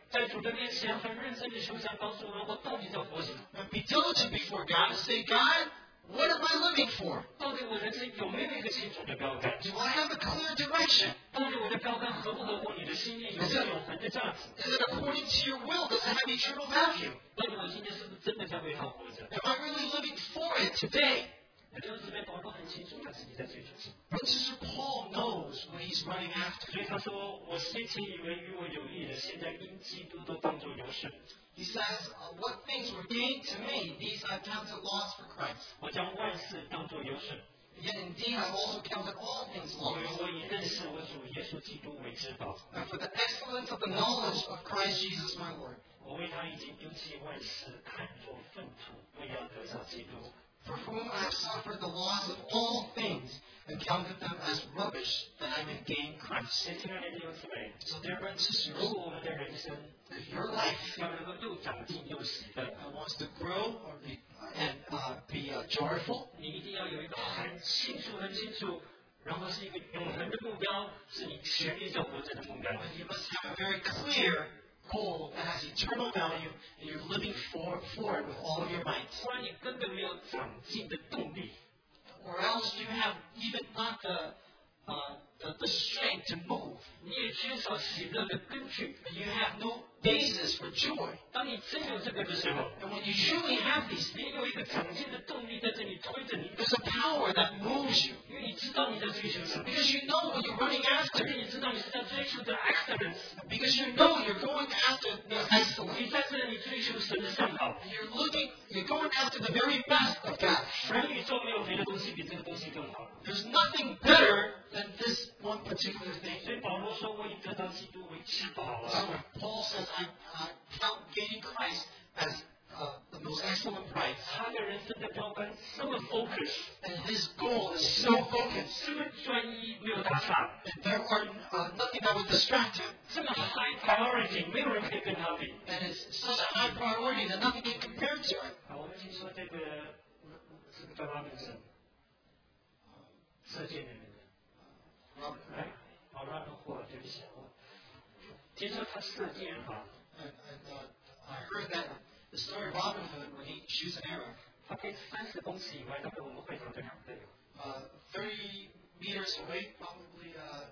Speaker 1: 在主的面前很认真的求神告诉我们，我到底在活什么？
Speaker 2: And be diligent before God and say, God, what am I living for?
Speaker 1: 到底我人生有没有一个清楚的标杆？
Speaker 2: Do I have a clear direction?
Speaker 1: 到底我的标杆合不合乎你的心意？有没有永恒的价值？
Speaker 2: Is it according to your will? Does it have eternal value?
Speaker 1: 到底我今天是不是真的在为他活着？
Speaker 2: Am I really living for it today?
Speaker 1: 弟兄姊妹，保罗很清楚他自己在追求什么，
Speaker 2: But Sister Paul knows what he's running after.
Speaker 1: 所以他说：“我先前以为与我有益的，现在因基督都当作有损。
Speaker 2: He says, uh, what things were gained to me, these I've counted loss for Christ.
Speaker 1: 我将万事当作有损，
Speaker 2: Yet indeed I've also counted all things
Speaker 1: 因为
Speaker 2: lost.
Speaker 1: 我以认识我主耶稣基督为至宝。
Speaker 2: And for the excellence of the knowledge of Christ Jesus my Lord,
Speaker 1: 我为他已经丢弃万事，看作粪土，为要得着基督。
Speaker 2: for whom I have suffered the loss of all things, and counted them as rubbish, that I may gain Christ.
Speaker 1: 所以，亲爱的弟兄姊妹，
Speaker 2: So dear brothers and
Speaker 1: 如
Speaker 2: sisters,
Speaker 1: 果我们的人生
Speaker 2: if your life
Speaker 1: 要能够又长进又喜乐，
Speaker 2: uh, wants to grow or be, and uh, be uh, joyful,
Speaker 1: 你一定要有一个很清楚、很清楚，然后是一个永恒的目标，是你全力在活着的目标。
Speaker 2: then you must have a very clear goal that has eternal value, and you're living for, for it with all of your might.
Speaker 1: 不然你根本没有长进的动力。
Speaker 2: Or else you have even not the, uh, the, the strength to move.
Speaker 1: 你也缺少喜乐的根据。
Speaker 2: And you have no basis for joy.
Speaker 1: 当你真有这个的时候，
Speaker 2: And when you truly have these
Speaker 1: 你
Speaker 2: things,
Speaker 1: 有一个长进的动力在这里推着你，
Speaker 2: there's a power that moves you.
Speaker 1: 因为你知道你在追求什么，
Speaker 2: Because you know what you're running
Speaker 1: 而
Speaker 2: after.
Speaker 1: 且你知道你是在追求的 excellence。
Speaker 2: Because you know you're going after the excellence.
Speaker 1: 你在这里追求神的上好。
Speaker 2: And you're looking, you're going after the very best of God.
Speaker 1: 全宇宙没有别的东西比这个东西更好。
Speaker 2: There's nothing better than this one particular thing.
Speaker 1: 所以保罗说：“我以得到基督为至宝
Speaker 2: So
Speaker 1: 啊！
Speaker 2: Paul says, I, I count gaining Christ as uh, the most excellent prize.
Speaker 1: 他的人生的标杆这么 focus，
Speaker 2: And his goal is so focused.
Speaker 1: 这么专一，没有打岔，
Speaker 2: And there are uh, nothing that would distract him.
Speaker 1: 这么 high priority，没有人可以跟他比。
Speaker 2: And it's such a high priority that nothing can compare to it.
Speaker 1: 好，我们听说这个这个叫拉宾森，射箭的那个，
Speaker 2: Robert,
Speaker 1: 哎，好拉宾霍尔，对不起，我听说他射箭哈，
Speaker 2: and, and uh, I heard that the story of Robin Hood when he shoots an arrow,
Speaker 1: 他可以三十公尺以外，大概我们会场的两倍。
Speaker 2: uh, thirty meters away, probably uh,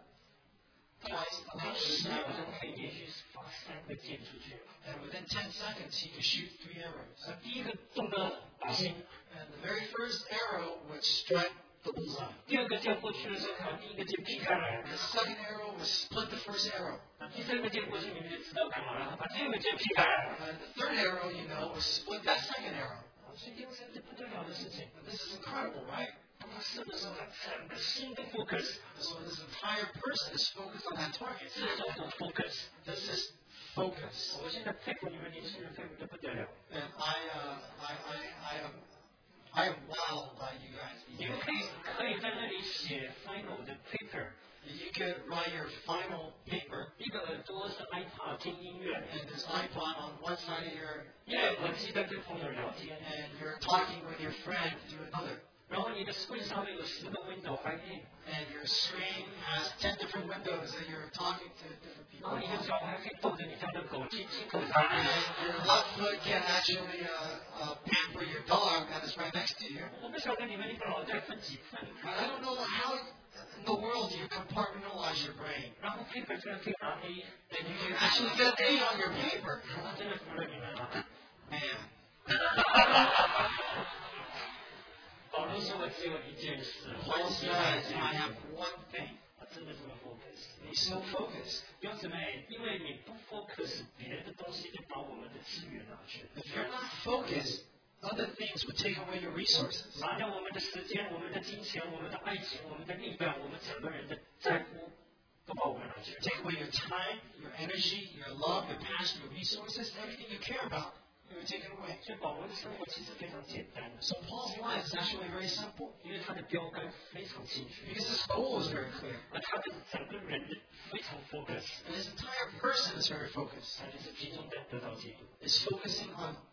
Speaker 2: twice the
Speaker 1: 他
Speaker 2: height
Speaker 1: 十
Speaker 2: of
Speaker 1: 秒
Speaker 2: the
Speaker 1: 钟
Speaker 2: arrow.
Speaker 1: 可以连续发三个箭出去。
Speaker 2: And within ten seconds, he could shoot three arrows.
Speaker 1: 呃，第一个中的靶心，
Speaker 2: And the very first arrow would strike the bullseye.
Speaker 1: 第二个箭过去的时候，他把第一个箭劈开来，
Speaker 2: The second arrow would split the first arrow.
Speaker 1: 那第三个箭过去，你们就知道干嘛了，他把第二个箭劈开来。
Speaker 2: And the third arrow, you know, would split that second arrow.
Speaker 1: 所以这是这不得了的事情。
Speaker 2: And this is incredible, right?
Speaker 1: 当他射的时候，他整个心都 focus，
Speaker 2: So this entire person is focused on that target.
Speaker 1: 这叫做 focus。
Speaker 2: This is focus.
Speaker 1: 我现在佩服你们年轻人，佩服的不得了。
Speaker 2: And I, uh, I, I, I am, I am wowed by you guys.
Speaker 1: 你们可以可以在那里写 final 的 paper，
Speaker 2: You could write your final paper,
Speaker 1: 一个耳朵是 iPod 听音乐，
Speaker 2: and there's iPod on one side of your
Speaker 1: 一个耳机在跟朋友聊天，
Speaker 2: and you're talking with your friend through another.
Speaker 1: 然后你的 screen 上面有十个 window 开屏，
Speaker 2: And your screen has ten different windows that you're talking to different
Speaker 1: 然
Speaker 2: people
Speaker 1: 后你的
Speaker 2: on.
Speaker 1: 脚还可以逗着你家的狗亲亲口它。
Speaker 2: And your left foot can actually uh, uh, pamper your dog that is right next to you.
Speaker 1: 我不晓得你们那个脑袋分几份，
Speaker 2: I don't know how in the world you compartmentalize your brain.
Speaker 1: 然后 paper 居然可以拿 A，
Speaker 2: And you can actually get A on your paper.
Speaker 1: 我真的服了你们了。
Speaker 2: Man.
Speaker 1: 保罗说我只有一件事，
Speaker 2: Paul says, I have one thing.
Speaker 1: 他真的这么 focus。
Speaker 2: He's so focused.
Speaker 1: 弟兄姊妹，因为你不 focus，别的东西就把我们的资源拿去，
Speaker 2: If you're not focused, other things would take away your resources.
Speaker 1: 拿掉我们的时间、我们的金钱、我们的爱情、我们的力量、我们整个人的在乎，都把我们拿去。
Speaker 2: Take away your time, your energy, your love, your passion, your resources, everything you care about. You would take it away.
Speaker 1: 所以保罗的生活其实非常简单，
Speaker 2: So Paul's life is actually very simple
Speaker 1: 因为他的标杆非常清楚，
Speaker 2: because his goal is very clear.
Speaker 1: 而他的整个人非常 focus，
Speaker 2: And his entire person is very focused.
Speaker 1: 他就是集中在得到基督。
Speaker 2: Is focusing on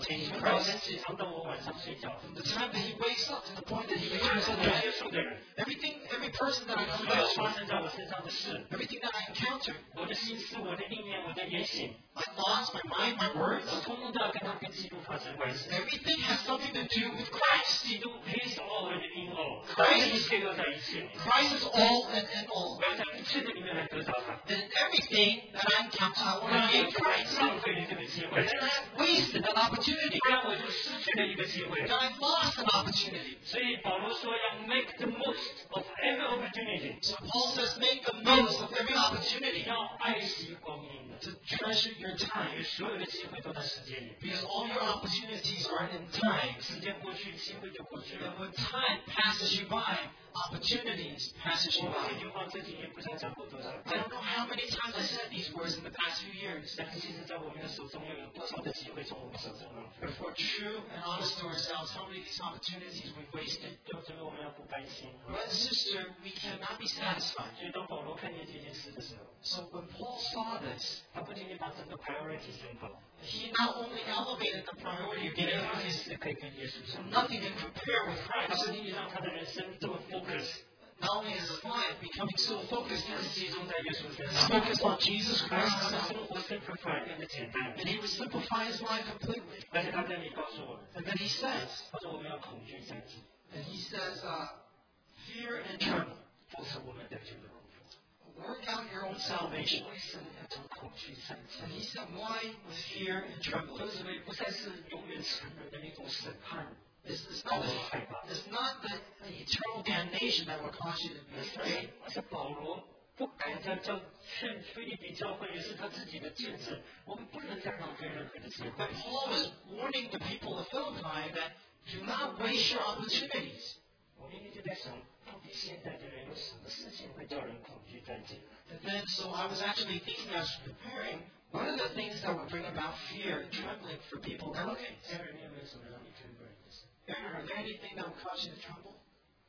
Speaker 2: obtaining
Speaker 1: 从早
Speaker 2: Christ.
Speaker 1: 晨起床到我晚上睡觉，
Speaker 2: From the time that he wakes up to the point that he
Speaker 1: 所
Speaker 2: becomes
Speaker 1: 有
Speaker 2: a
Speaker 1: 接
Speaker 2: dead,
Speaker 1: 触的人，
Speaker 2: everything, every person that I
Speaker 1: 所
Speaker 2: come
Speaker 1: 有
Speaker 2: across
Speaker 1: 发
Speaker 2: with,
Speaker 1: 生在我身上的事，
Speaker 2: everything that I encounter,
Speaker 1: 我的心思、我的意念、我的言行，
Speaker 2: my thoughts, my mind, my
Speaker 1: 我
Speaker 2: words,
Speaker 1: 通通都要跟他跟基督发生关系。
Speaker 2: everything has something to do with Christ.
Speaker 1: 基督 He is all and in all，
Speaker 2: Christ
Speaker 1: 一切都在一切里，
Speaker 2: Christ is all and in all.
Speaker 1: 我要在一切的里面来得到他。
Speaker 2: And in everything that I encounter, I want to gain Christ.
Speaker 1: 浪费了这个机会，
Speaker 2: And I have wasted an opportunity.
Speaker 1: 不然我就失去了一个机会
Speaker 2: And。I've lost an opportunity.
Speaker 1: 所以保罗说要 make the most of every opportunity，
Speaker 2: So Paul says, make the most of every opportunity.
Speaker 1: 要爱惜光阴的，
Speaker 2: To treasure your
Speaker 1: 因
Speaker 2: time.
Speaker 1: 为所有的机会都在时间里，
Speaker 2: Because all your opportunities are in time.
Speaker 1: 时间过去，机会就过去
Speaker 2: And
Speaker 1: 了。
Speaker 2: when time passes you by, opportunities passes you
Speaker 1: 我这
Speaker 2: by.
Speaker 1: 句话这几年不知道讲过多少
Speaker 2: I
Speaker 1: 遍，
Speaker 2: don't know how many times I said these words in the past few years.
Speaker 1: 但是其实，在我们的手中又有多少的机会从我们手中浪费？
Speaker 2: But if we're true and honest to ourselves, how many of these opportunities we've wasted?
Speaker 1: 就这个我们要不甘心。
Speaker 2: Brother and sister, we cannot be satisfied.
Speaker 1: 所以当保罗看见这件事的时候，
Speaker 2: So when Paul saw this,
Speaker 1: 他不仅仅把整个 priority 升高，
Speaker 2: he not only elevated the priority of
Speaker 1: 也
Speaker 2: getting
Speaker 1: 让他
Speaker 2: Christ,
Speaker 1: 是可以跟耶稣相比。
Speaker 2: nothing can compare with
Speaker 1: 他
Speaker 2: Christ.
Speaker 1: 不仅仅让他的人生这么 focus，
Speaker 2: Not only is his life becoming so focused,
Speaker 1: 他是集中在耶稣身
Speaker 2: he's
Speaker 1: 上，
Speaker 2: focused on Jesus
Speaker 1: 他
Speaker 2: Christ,
Speaker 1: 的生活 simplify 变得简单，
Speaker 2: and he would simplify his life completely.
Speaker 1: 而且他这里告诉我们，
Speaker 2: And then he says,
Speaker 1: 他说我们要恐惧战兢，
Speaker 2: and he says, uh, fear and tremble.
Speaker 1: 这是我们得救的功夫。
Speaker 2: Work out your own salvation.
Speaker 1: 为什么要从恐惧战
Speaker 2: And
Speaker 1: 兢？
Speaker 2: he said, why with fear and trembling?
Speaker 1: 为什么不再是永远成人的那种审判？
Speaker 2: It's, it's
Speaker 1: 让
Speaker 2: not
Speaker 1: 我
Speaker 2: the,
Speaker 1: 害怕。
Speaker 2: it's not the, the eternal damnation that will cause you to be afraid.
Speaker 1: 而且保罗不敢在教劝菲利比教会，也是他自己的见证。我们不能再浪费任何的机会
Speaker 2: But。Paul was warning the people of Philippi that do not waste your opportunities.
Speaker 1: 我明天就在想，到底现在的人有什么事情会叫人恐惧战兢？
Speaker 2: And then, so I was actually thinking, I was preparing, what are the things that would bring about fear and trembling for people nowadays?
Speaker 1: 家人有没有什么让你 tremble 的事？
Speaker 2: Aaron, are there anything that would cause you to tremble?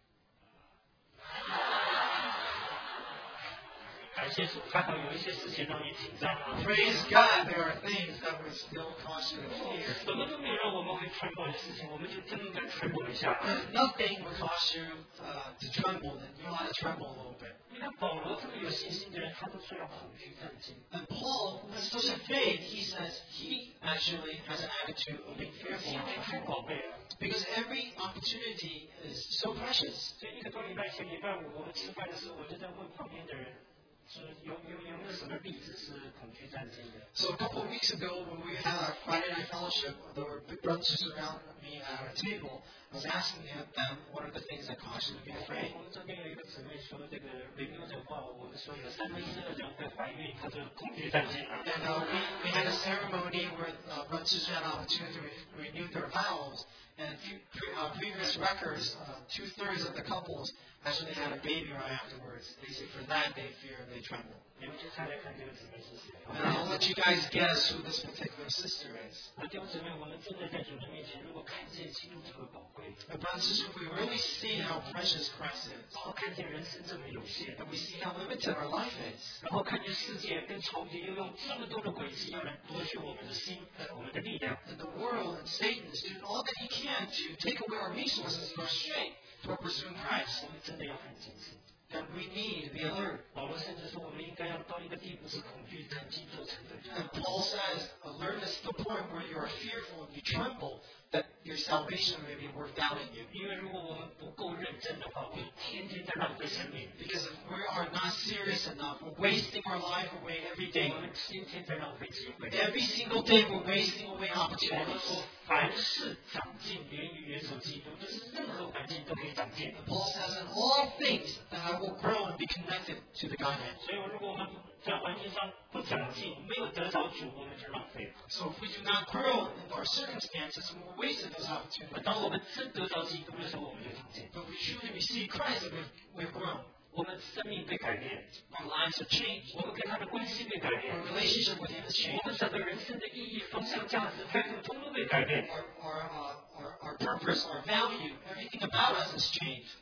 Speaker 1: 感谢主，还好有一些事情让你紧张啊。
Speaker 2: Praise God, there are things that would still cause you to fear.
Speaker 1: 什么都没有让我们会 tremble 的事情，我们就真应该 tremble 一下。
Speaker 2: If nothing would cause you uh, to tremble, then you ought to tremble a little bit.
Speaker 1: 你看保罗这么有信心的人，他都说要恐惧战兢。
Speaker 2: And Paul, who has such a faith, he says he actually has an attitude of being
Speaker 1: 机
Speaker 2: fearful
Speaker 1: 会太宝贝了，
Speaker 2: because every opportunity is so precious.
Speaker 1: 所以一个多礼拜前，礼拜五我们吃饭的时候，我就在问旁边的人，说有有有没有什么例子是恐惧战兢的？
Speaker 2: So a couple of weeks ago, when we had our Friday night fellowship, there were big brothers around me at our table. I was asking them, what are the things that cause you to be afraid?
Speaker 1: 我们这边有一个姊妹说，这个 review 的话，我们说有三分之二人会怀孕，她就恐惧战兢了。
Speaker 2: And uh, we, we had a ceremony where uh, brothers and sisters had an opportunity to re- renew their vows. And a few pre- uh, previous records, uh, two-thirds of the couples actually had a baby right afterwards. They say for that they fear and they tremble.
Speaker 1: 你们去猜猜看，这个姊妹是谁？
Speaker 2: And I'll let you guys guess who this particular sister is.
Speaker 1: 那弟兄姊妹，我们真的在主的面前，如果看见基督这么宝贵，
Speaker 2: And brothers and sisters, if we really see how precious Christ is,
Speaker 1: 然后看见人生这么有限，
Speaker 2: and we see how limited our life is,
Speaker 1: 然后看见世界跟仇敌又用这么多的诡计要来夺取我们的心、我们的力量，
Speaker 2: and the world and Satan is doing all that he can to take away our resources and our strength toward pursuing Christ,
Speaker 1: 我们真的要很谨慎。
Speaker 2: then we need to be alert.
Speaker 1: 保罗甚至说，我们应该要到一个地步，是恐惧战兢做成的人。
Speaker 2: And Paul says, alertness to the point where you are fearful and you tremble that your salvation may be worked out in you.
Speaker 1: 因为如果我们不够认真的话，我们天天在浪费生命，
Speaker 2: Because if we are not serious enough, we're wasting our life away every day.
Speaker 1: 我们天天在浪费机会。
Speaker 2: Every single day we're wasting away
Speaker 1: 保罗
Speaker 2: opportunities.
Speaker 1: 说，凡事长进源于元首基督，就是任何环境都可以长进。
Speaker 2: And Paul says, in all things that I will grow and be connected to the Godhead.
Speaker 1: 所以，如果我们在环境上不长进，没有得着主，我们就浪费了。
Speaker 2: So if we do not grow in our circumstances, we're wasting those opportunities.
Speaker 1: 当我们真得着基督的时候，我们就长进，
Speaker 2: But we truly receive Christ and we've, we've grown.
Speaker 1: 我们生命被改变，
Speaker 2: Our lives have changed.
Speaker 1: 我们跟他的关系被改
Speaker 2: Our
Speaker 1: 变，
Speaker 2: relationship with Him has
Speaker 1: 我
Speaker 2: changed.
Speaker 1: 们整个人生的意义、方向、价值、态度，通通被改变。
Speaker 2: Our, our, uh, our, our purpose, our value, everything about us has changed.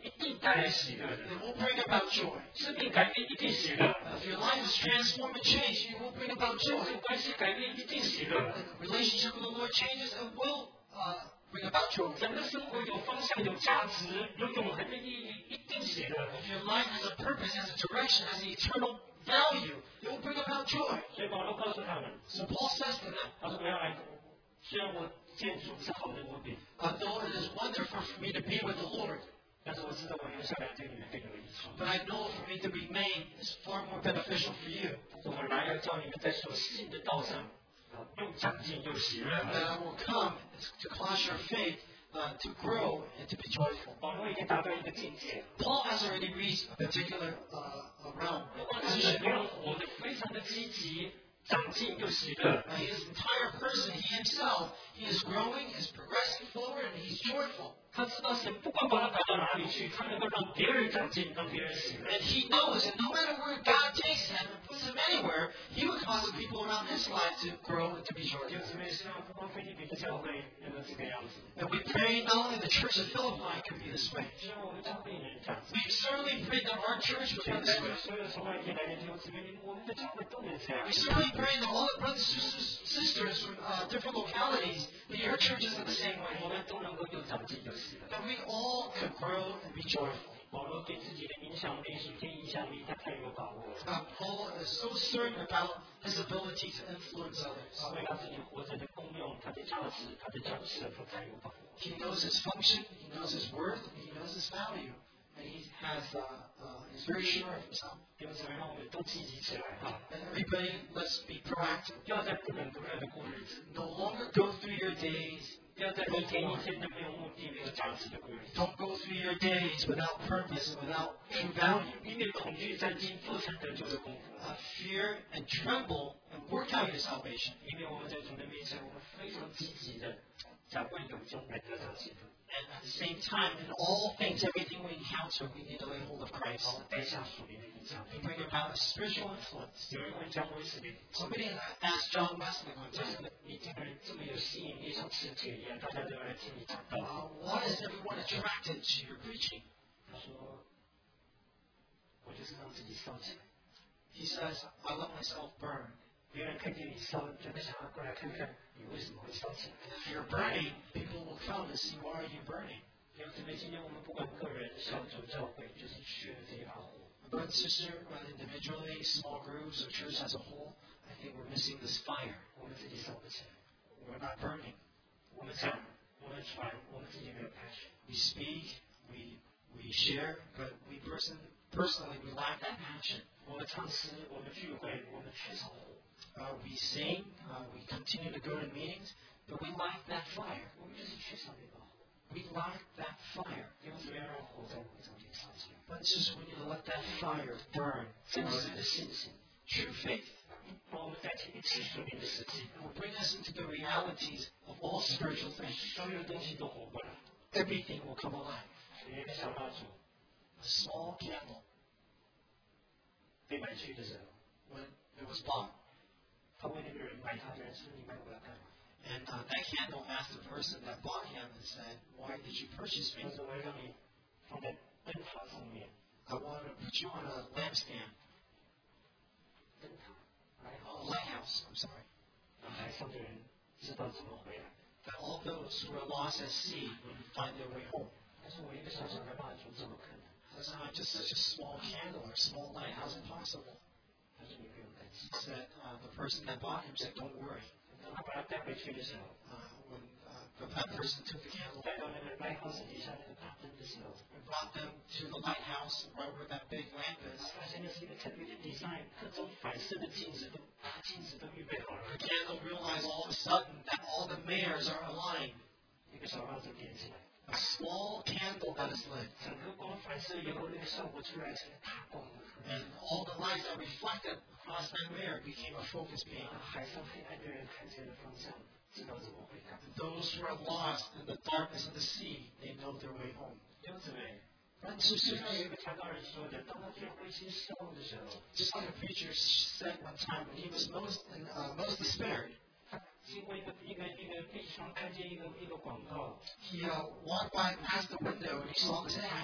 Speaker 1: 一定带来喜乐的。
Speaker 2: it will bring about joy.
Speaker 1: 生命改变一定喜乐，
Speaker 2: If your life is transformed and changed, it will bring about
Speaker 1: 亲
Speaker 2: joy.
Speaker 1: 子关系改变一定喜乐，
Speaker 2: The relationship with the Lord changes, it will uh, bring about joy.
Speaker 1: 整个生活有方向、有价值、有永恒的意义，一定喜乐。
Speaker 2: If your life has a purpose, has a direction, has an eternal value, it will bring about joy.
Speaker 1: 所以保罗告诉他们，
Speaker 2: So Paul says to them,
Speaker 1: 他说我要来，虽然我见主是好的无比，
Speaker 2: although it is wonderful for me to be with the Lord,
Speaker 1: 但是我知道我留下来对你们更有益处。
Speaker 2: but I know for me to remain is far more beneficial for you.
Speaker 1: 我来要叫你们在所信的道上，啊又长进又喜乐。
Speaker 2: That I will come to cause your faith uh, to grow and to be joyful.
Speaker 1: 保罗已经达到一个境界，
Speaker 2: Paul has already reached a particular uh, realm,
Speaker 1: 他是
Speaker 2: position.
Speaker 1: 这样活得非常的积极，长进又喜乐。
Speaker 2: Uh, his entire person, he himself, he is growing, he is progressing forward, and he's joyful.
Speaker 1: 他知道神不管把他摆到哪里去，他能够让别人长进，让别人喜乐。
Speaker 2: And he knows that no matter where God takes him and puts him anywhere, he will cause the people around his life to grow and to be
Speaker 1: 弟兄
Speaker 2: joyful.
Speaker 1: 姊妹，希望不光菲律宾的教会能够这个样子，
Speaker 2: And we pray not only the church of Philippi can be this way.
Speaker 1: 希望我们教会也能这样子。
Speaker 2: We certainly pray that our church will
Speaker 1: 现
Speaker 2: be
Speaker 1: 在
Speaker 2: this way.
Speaker 1: 所有从外地来的弟兄姊妹，我们的教会都能这样
Speaker 2: We。certainly pray that all the brothers and sisters, sisters from uh, different localities, that your churches are the same
Speaker 1: 我
Speaker 2: way.
Speaker 1: 们都能够有长进有喜乐。
Speaker 2: That we all can grow and be joyful.
Speaker 1: 保罗对自己的影响力、属天影响力，他太有把握了。
Speaker 2: Uh, Paul is so certain about his ability to influence
Speaker 1: 他
Speaker 2: others.
Speaker 1: 为他自己活着的功用、他的价值、他的角色，他太有把握。
Speaker 2: He knows his function, he knows his worth, and he knows his value. And he has, uh, uh, he's very sure of himself.
Speaker 1: 弟兄姊妹，让我们都积极起来啊！
Speaker 2: And everybody, let's be proactive.
Speaker 1: 不要再不冷不热的过日子，
Speaker 2: No longer go through your days.
Speaker 1: 不要再一天一天的没有目的、没有价值的过日子。
Speaker 2: Don't go through your days without purpose and without true value.
Speaker 1: 以免恐惧战惊，做成得救的功夫。
Speaker 2: Uh, fear and tremble and work out your salvation.
Speaker 1: 因为我们在主的面前，我们非常积极的在为有中来得到幸福，
Speaker 2: And at the same time, in all things, everything we encounter, we need to lay hold of
Speaker 1: 把
Speaker 2: Christ.
Speaker 1: 我们带下属灵的影响力。
Speaker 2: We bring about a spiritual influence.
Speaker 1: 有人问江威斯林，
Speaker 2: Somebody asked John Wesley one
Speaker 1: 为什
Speaker 2: time,
Speaker 1: 么你这个人这么有吸引力，像磁铁一样，大家都要来听你讲道？
Speaker 2: uh, why is everyone attracted to your preaching?
Speaker 1: 他说，我就是让自己烧起来。
Speaker 2: He says, I let myself burn.
Speaker 1: 别人看见你烧，就会想要过来看看你为什么会烧起来。
Speaker 2: And if you're burning, people will come and see why are you burning.
Speaker 1: 弟兄姊妹，今天我们不管个人、小组、教会，就是缺了这一把火。
Speaker 2: Brother and sister, whether individually, small groups, or church as a whole, I think we're missing this fire.
Speaker 1: 我们自己烧不起来。
Speaker 2: We're not burning.
Speaker 1: 我们讲，我们传，我们自己没有 passion。
Speaker 2: We speak, we we share, but we person personally we lack that passion.
Speaker 1: 我们唱诗，我们聚会，我们缺少火。
Speaker 2: Uh, we sing, uh, we continue to go to meetings, but we lack that fire.
Speaker 1: 我们就是缺少那把火。
Speaker 2: We lack that fire.
Speaker 1: 弟兄姊妹，要让火在我们中间烧起来。
Speaker 2: But it's just we need to let that fire burn.
Speaker 1: 真实的信心，
Speaker 2: True faith.
Speaker 1: 把我们带进一起属灵的实际，
Speaker 2: It will bring us into the realities of all spiritual things.
Speaker 1: 所有东西都活过来。
Speaker 2: Everything will come alive.
Speaker 1: 有一个小蜡烛
Speaker 2: A small candle,
Speaker 1: 被买去的时候，
Speaker 2: when it was bought,
Speaker 1: 他问那个人买它的人说：“你买我要干嘛
Speaker 2: and uh, that candle asked the person that bought him and said, why did you purchase？”
Speaker 1: 他
Speaker 2: me?
Speaker 1: 说：“我要让你放在灯塔上面，
Speaker 2: I want to put you on a lampstand,
Speaker 1: 灯塔来
Speaker 2: a
Speaker 1: 好，
Speaker 2: lighthouse, I'm sorry,
Speaker 1: 让海上的人知道怎么回来。
Speaker 2: that all those who are lost at sea would find their way home.
Speaker 1: 他说：“我一个小小的蜡烛怎么可能？”
Speaker 2: That's not just such a small candle or small light. How's it possible?
Speaker 1: 他说：“你不用担心。
Speaker 2: He said, uh, the person that bought him said, don't worry. ”
Speaker 1: 当他把它带回去的时候，
Speaker 2: Uh, when uh, the, that person took the candle
Speaker 1: 带到那个 lighthouse 底下那个大灯的时候，
Speaker 2: and brought them to the lighthouse right where that big lamp
Speaker 1: 他
Speaker 2: is,
Speaker 1: 发现那是一个特别的 design，各种反射的镜子都大镜子都预备好了
Speaker 2: the，candle realized all of a sudden that all the mirrors are aligned.
Speaker 1: 一个小蜡烛点起来，
Speaker 2: A small candle that is lit.
Speaker 1: 整个光反射以后，那个效果出来成了大光。
Speaker 2: And all the lights that reflected across that mirror became a focus beam.
Speaker 1: 海上黑暗的人看见了方向，知道怎么回答。
Speaker 2: And those who are lost in the darkness of the sea, they know their way home.
Speaker 1: 弟兄姊妹，
Speaker 2: Brothers and
Speaker 1: 就
Speaker 2: sisters,
Speaker 1: 像有一个传道人说的，当他最灰心失望的时候，
Speaker 2: just like a preacher said one time when he was most in, uh, most despaired,
Speaker 1: 他经过一个一个一个壁窗，看见一个一个广告，
Speaker 2: he uh, walked by past the window and he saw this ad.
Speaker 1: 一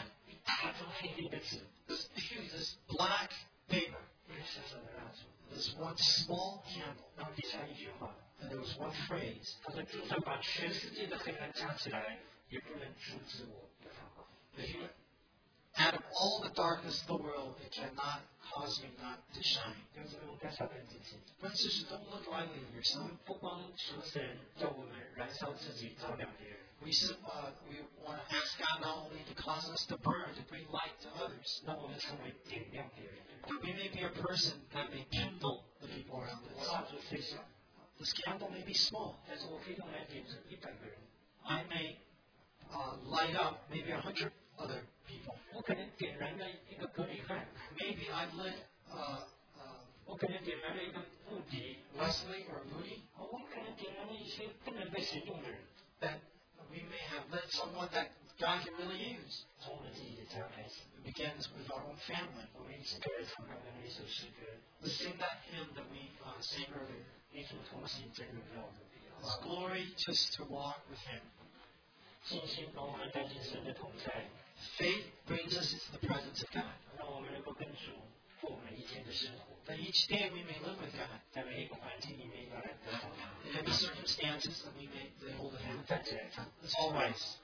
Speaker 1: 大张黑黑的纸，
Speaker 2: This, this black paper.
Speaker 1: 一个小小的蜡烛，
Speaker 2: This one small candle.
Speaker 1: 然后底下一句话，
Speaker 2: And there was one phrase.
Speaker 1: 他说：“就算把全世界的黑暗加起来，也不能阻止我的发光。”
Speaker 2: If you out of all the darkness of the world, it cannot cause me not to shine.
Speaker 1: 有时候我们该小看自己，
Speaker 2: Friends, sisters, don't look lightly at
Speaker 1: 我
Speaker 2: yourself.
Speaker 1: 们不光求神叫我们燃烧自己，照亮别人，
Speaker 2: We, uh, we want to ask God not only to cause us to burn, to bring light to others,
Speaker 1: 让我们成为点亮别人。
Speaker 2: but we may be a person that may kindle the people around
Speaker 1: 我
Speaker 2: us.
Speaker 1: 蜡烛虽小，
Speaker 2: This candle may be small.
Speaker 1: 但是我可以用来点着一百个人。
Speaker 2: I may uh, light up maybe a hundred other people.
Speaker 1: 我可能点燃了一个革命汉，
Speaker 2: Maybe I've lit uh, uh,
Speaker 1: 我可能点燃了一个穆迪，
Speaker 2: Wesley or Moody.
Speaker 1: 我们可能点燃了一些不能被神用的人。
Speaker 2: That we may have lit someone that God can really use.
Speaker 1: 从我们自己的家开始，
Speaker 2: It begins with our own family.
Speaker 1: 我们一起跟着唱刚刚那一首诗歌，
Speaker 2: Let's sing that hymn that we uh, sang earlier.
Speaker 1: 与主同行，真荣耀无比。
Speaker 2: It's glory just to walk with Him.
Speaker 1: 信心把我们带进神的同在，
Speaker 2: Faith brings us into the presence of God.
Speaker 1: 让我们能够跟主过每一天的生活，
Speaker 2: That each day we may live with God.
Speaker 1: 在每一个环境里面要来得到他。
Speaker 2: In every circumstances that we may lay hold of
Speaker 1: 我们
Speaker 2: Him.
Speaker 1: 站起来唱。
Speaker 2: Let's all rise.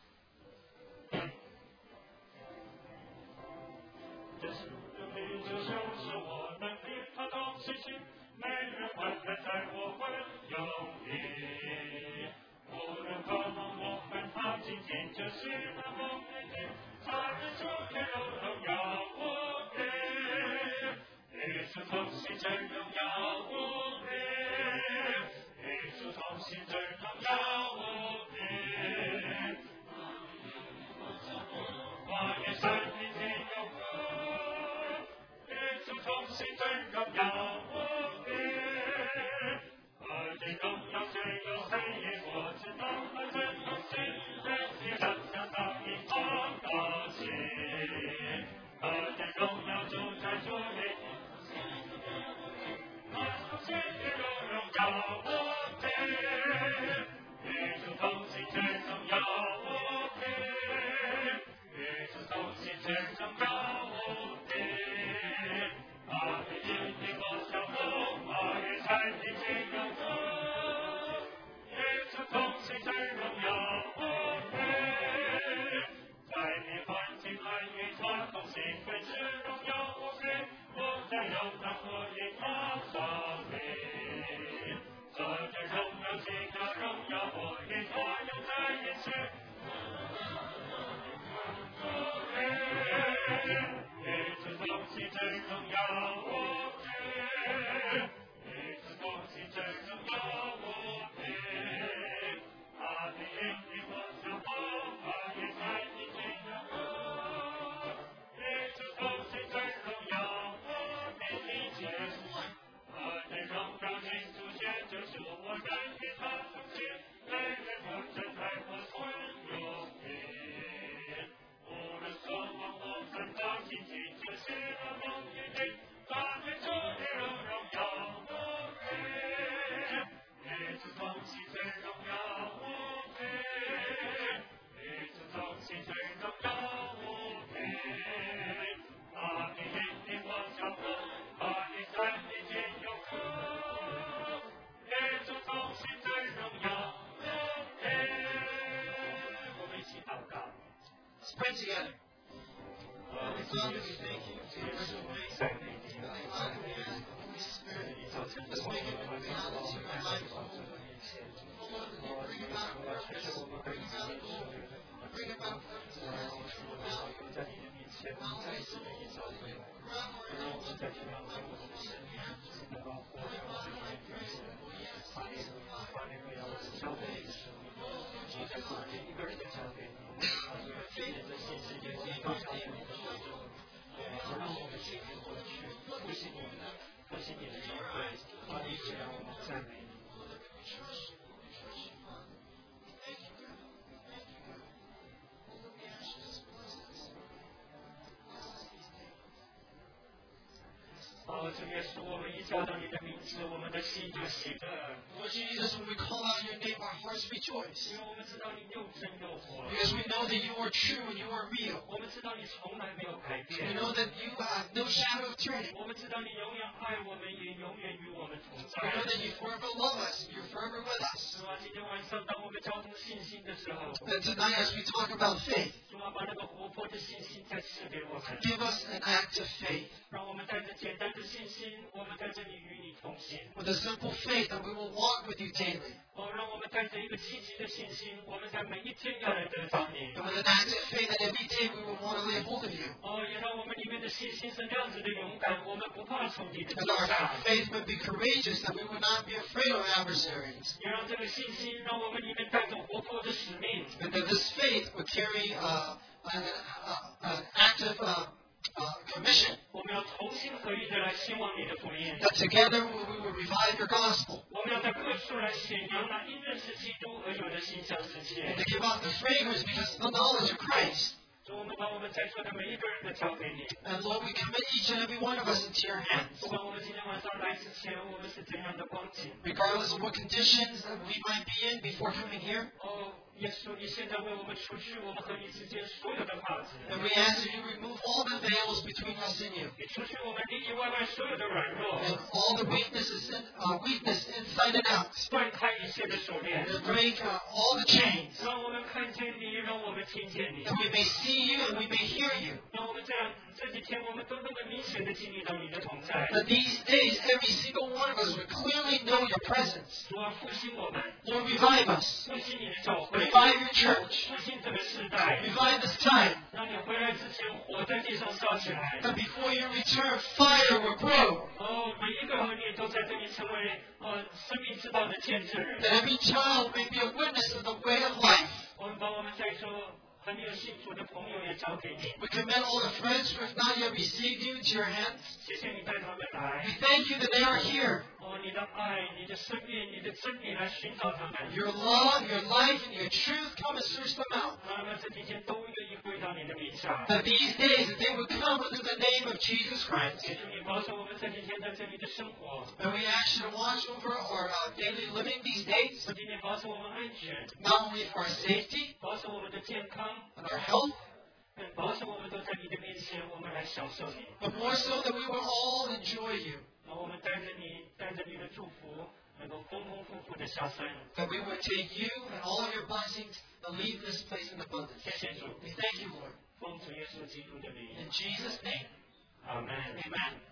Speaker 1: 这是的名，这就是我能与他同行行，每日欢乐在我会有你。无论渴望我和他今天就是那梦里的，他的主也有荣耀无比，与主同行真荣耀无比，与主同行真荣耀无比。花园山林间有歌，与主同行真荣耀无比。而今荣耀虽有黑夜，我知道它真同行，人体上下到一方高兴。而今荣耀就在主里，他同行也有荣耀无比，与主同行真荣耀无比。与主同行真荣耀无比，他的引领我向后，他也在你前有歌。与主同行真荣耀无比，在你环境来与他同行，更是荣耀无比。我在有他所以他上领，这个荣耀极大荣耀，我与他有在一起。与主同行真荣耀无比，与主同行真荣耀无比，他的引领我向后，他也在你前有歌。与主同行真荣耀无比，一起他的荣耀进主显，就是我人与他同行，每人我真在我存有比。无论所望我看到今天就是那梦一定，他对主的荣耀无比，与主同行真荣耀无比，与主同行真荣耀无比，他的引领我向后，他的在你前有歌，与主同行真荣耀无比。我们一起祷告。
Speaker 2: Let's pray together. Father, we thank you for your special ways. Heavenly Father, we ask the Holy Spirit, let's make it a reality in our lives. Lord, bring about purpose, bring about glory, bring about purpose and true value. Not only so that you know we grab our help, but we position hands. Holy Father, I pray that we ask these ways. Lord Jesus, I pray that your faith is a sincere day by day.
Speaker 1: 让我们信服过去，不是你的，不是你的慈爱，把你只让我们赞美你。哦，主耶稣，我们一叫到你的名字，我们的心就喜乐。
Speaker 2: Lord Jesus, when we call out your name, our hearts us rejoice.
Speaker 1: 因为我们知道你又真又活。
Speaker 2: Because we know that you are true and you are real.
Speaker 1: 我们知道你从来没有改
Speaker 2: We
Speaker 1: 变。
Speaker 2: know that you have no shadow of turning.
Speaker 1: 我们知道你永远爱我们，也永远与我们同
Speaker 2: We
Speaker 1: 在。
Speaker 2: know that you forever love us and you're forever with us.
Speaker 1: 主啊，今天晚上当我们交通信心的时候，
Speaker 2: And tonight as we talk about faith,
Speaker 1: 主啊，把那个活泼的信心再赐给我们，
Speaker 2: give us an act of faith.
Speaker 1: 让我们带着简单的信心，我们在这里与你同行。
Speaker 2: With a simple faith that we will walk with you daily.
Speaker 1: 哦，让我们带着一个积极的信心，我们在每一天要来得着你。
Speaker 2: And with an act of faith that every day we will want to lay hold of you.
Speaker 1: 哦，也让我们里面的信心是那样子的勇敢，我们不怕仇敌的
Speaker 2: And
Speaker 1: 击
Speaker 2: our
Speaker 1: 杀。
Speaker 2: faith would be courageous, that we would not be afraid of adversaries.
Speaker 1: 也让这个信心让我们里面带着活泼的使命。
Speaker 2: And that this faith would carry uh, an, uh, an active uh, uh, commission.
Speaker 1: 我们要同心合意的来兴旺你的福音。
Speaker 2: That together we we will revive your gospel.
Speaker 1: 我们要在各处来显扬那因认识基督而有的馨香之
Speaker 2: And
Speaker 1: 气。
Speaker 2: to give out the fragrance because of the knowledge of Christ.
Speaker 1: 主，我们把我们在座的每一个人都交给你。
Speaker 2: And Lord, we commit each and every one of us into your hands.
Speaker 1: 不管我们今天晚上来之前，我们是怎样的光景。
Speaker 2: Regardless of what conditions that we might be in before coming here.
Speaker 1: 哦，耶稣，你现在为我们除去我们和你之间所有的帕子，
Speaker 2: And we ask that you remove all the veils between us and you.
Speaker 1: 你除去我们里里外外所有的软弱，
Speaker 2: And all the weaknesses in, uh, weakness inside and out.
Speaker 1: 断开一切的锁链，
Speaker 2: And break uh, all the chains.
Speaker 1: 让我们看见你，让我们听见你，
Speaker 2: That we may see you and we may hear you.
Speaker 1: 让我们这样这几天我们都那么明显的经历到你的同在。
Speaker 2: That these days, every single one of us would clearly know your presence.
Speaker 1: 主啊，复兴我们，
Speaker 2: Lord, revive us.
Speaker 1: 复兴你的教会，
Speaker 2: Revive your church.
Speaker 1: 复兴这个时代，
Speaker 2: Revive this time.
Speaker 1: 让你回来之前火在地上烧起来。
Speaker 2: That before your return, fire will grow.
Speaker 1: 哦，每一个儿女都在这里成为呃生命之道的见证人。
Speaker 2: That every child may be a witness of the way of life.
Speaker 1: 我们把我们在座还没有信主的朋友也交给你，
Speaker 2: We commit all the friends who have not yet received you into your hands.
Speaker 1: 谢谢你带他们来。
Speaker 2: We thank you that they are here.
Speaker 1: 哦，你的爱、你的生命、你的真理来寻找他们，
Speaker 2: Your love, your life, and your truth come and search them out.
Speaker 1: 让他们这几天都愿意归到你的名下。
Speaker 2: That these days that they would come under the name of Jesus Christ.
Speaker 1: 也祝你保守我们这几天在这里的生活，
Speaker 2: And we ask you to watch over our uh, daily living these days,
Speaker 1: 这几天保守我们安全，
Speaker 2: not only for our safety
Speaker 1: 保守我们的健康，
Speaker 2: and our health,
Speaker 1: 更保守我们都在你的面前，我们来享受你。
Speaker 2: but more so that we will all enjoy you.
Speaker 1: 让我们带着你，带着你的祝福，能够丰丰富富的下山。
Speaker 2: That we would take you and all of your blessings and leave this place in abundance.
Speaker 1: 谢谢主，
Speaker 2: We thank you, Lord.
Speaker 1: 奉主耶稣基督的名，
Speaker 2: In Jesus' name,
Speaker 1: 阿门。
Speaker 2: amen.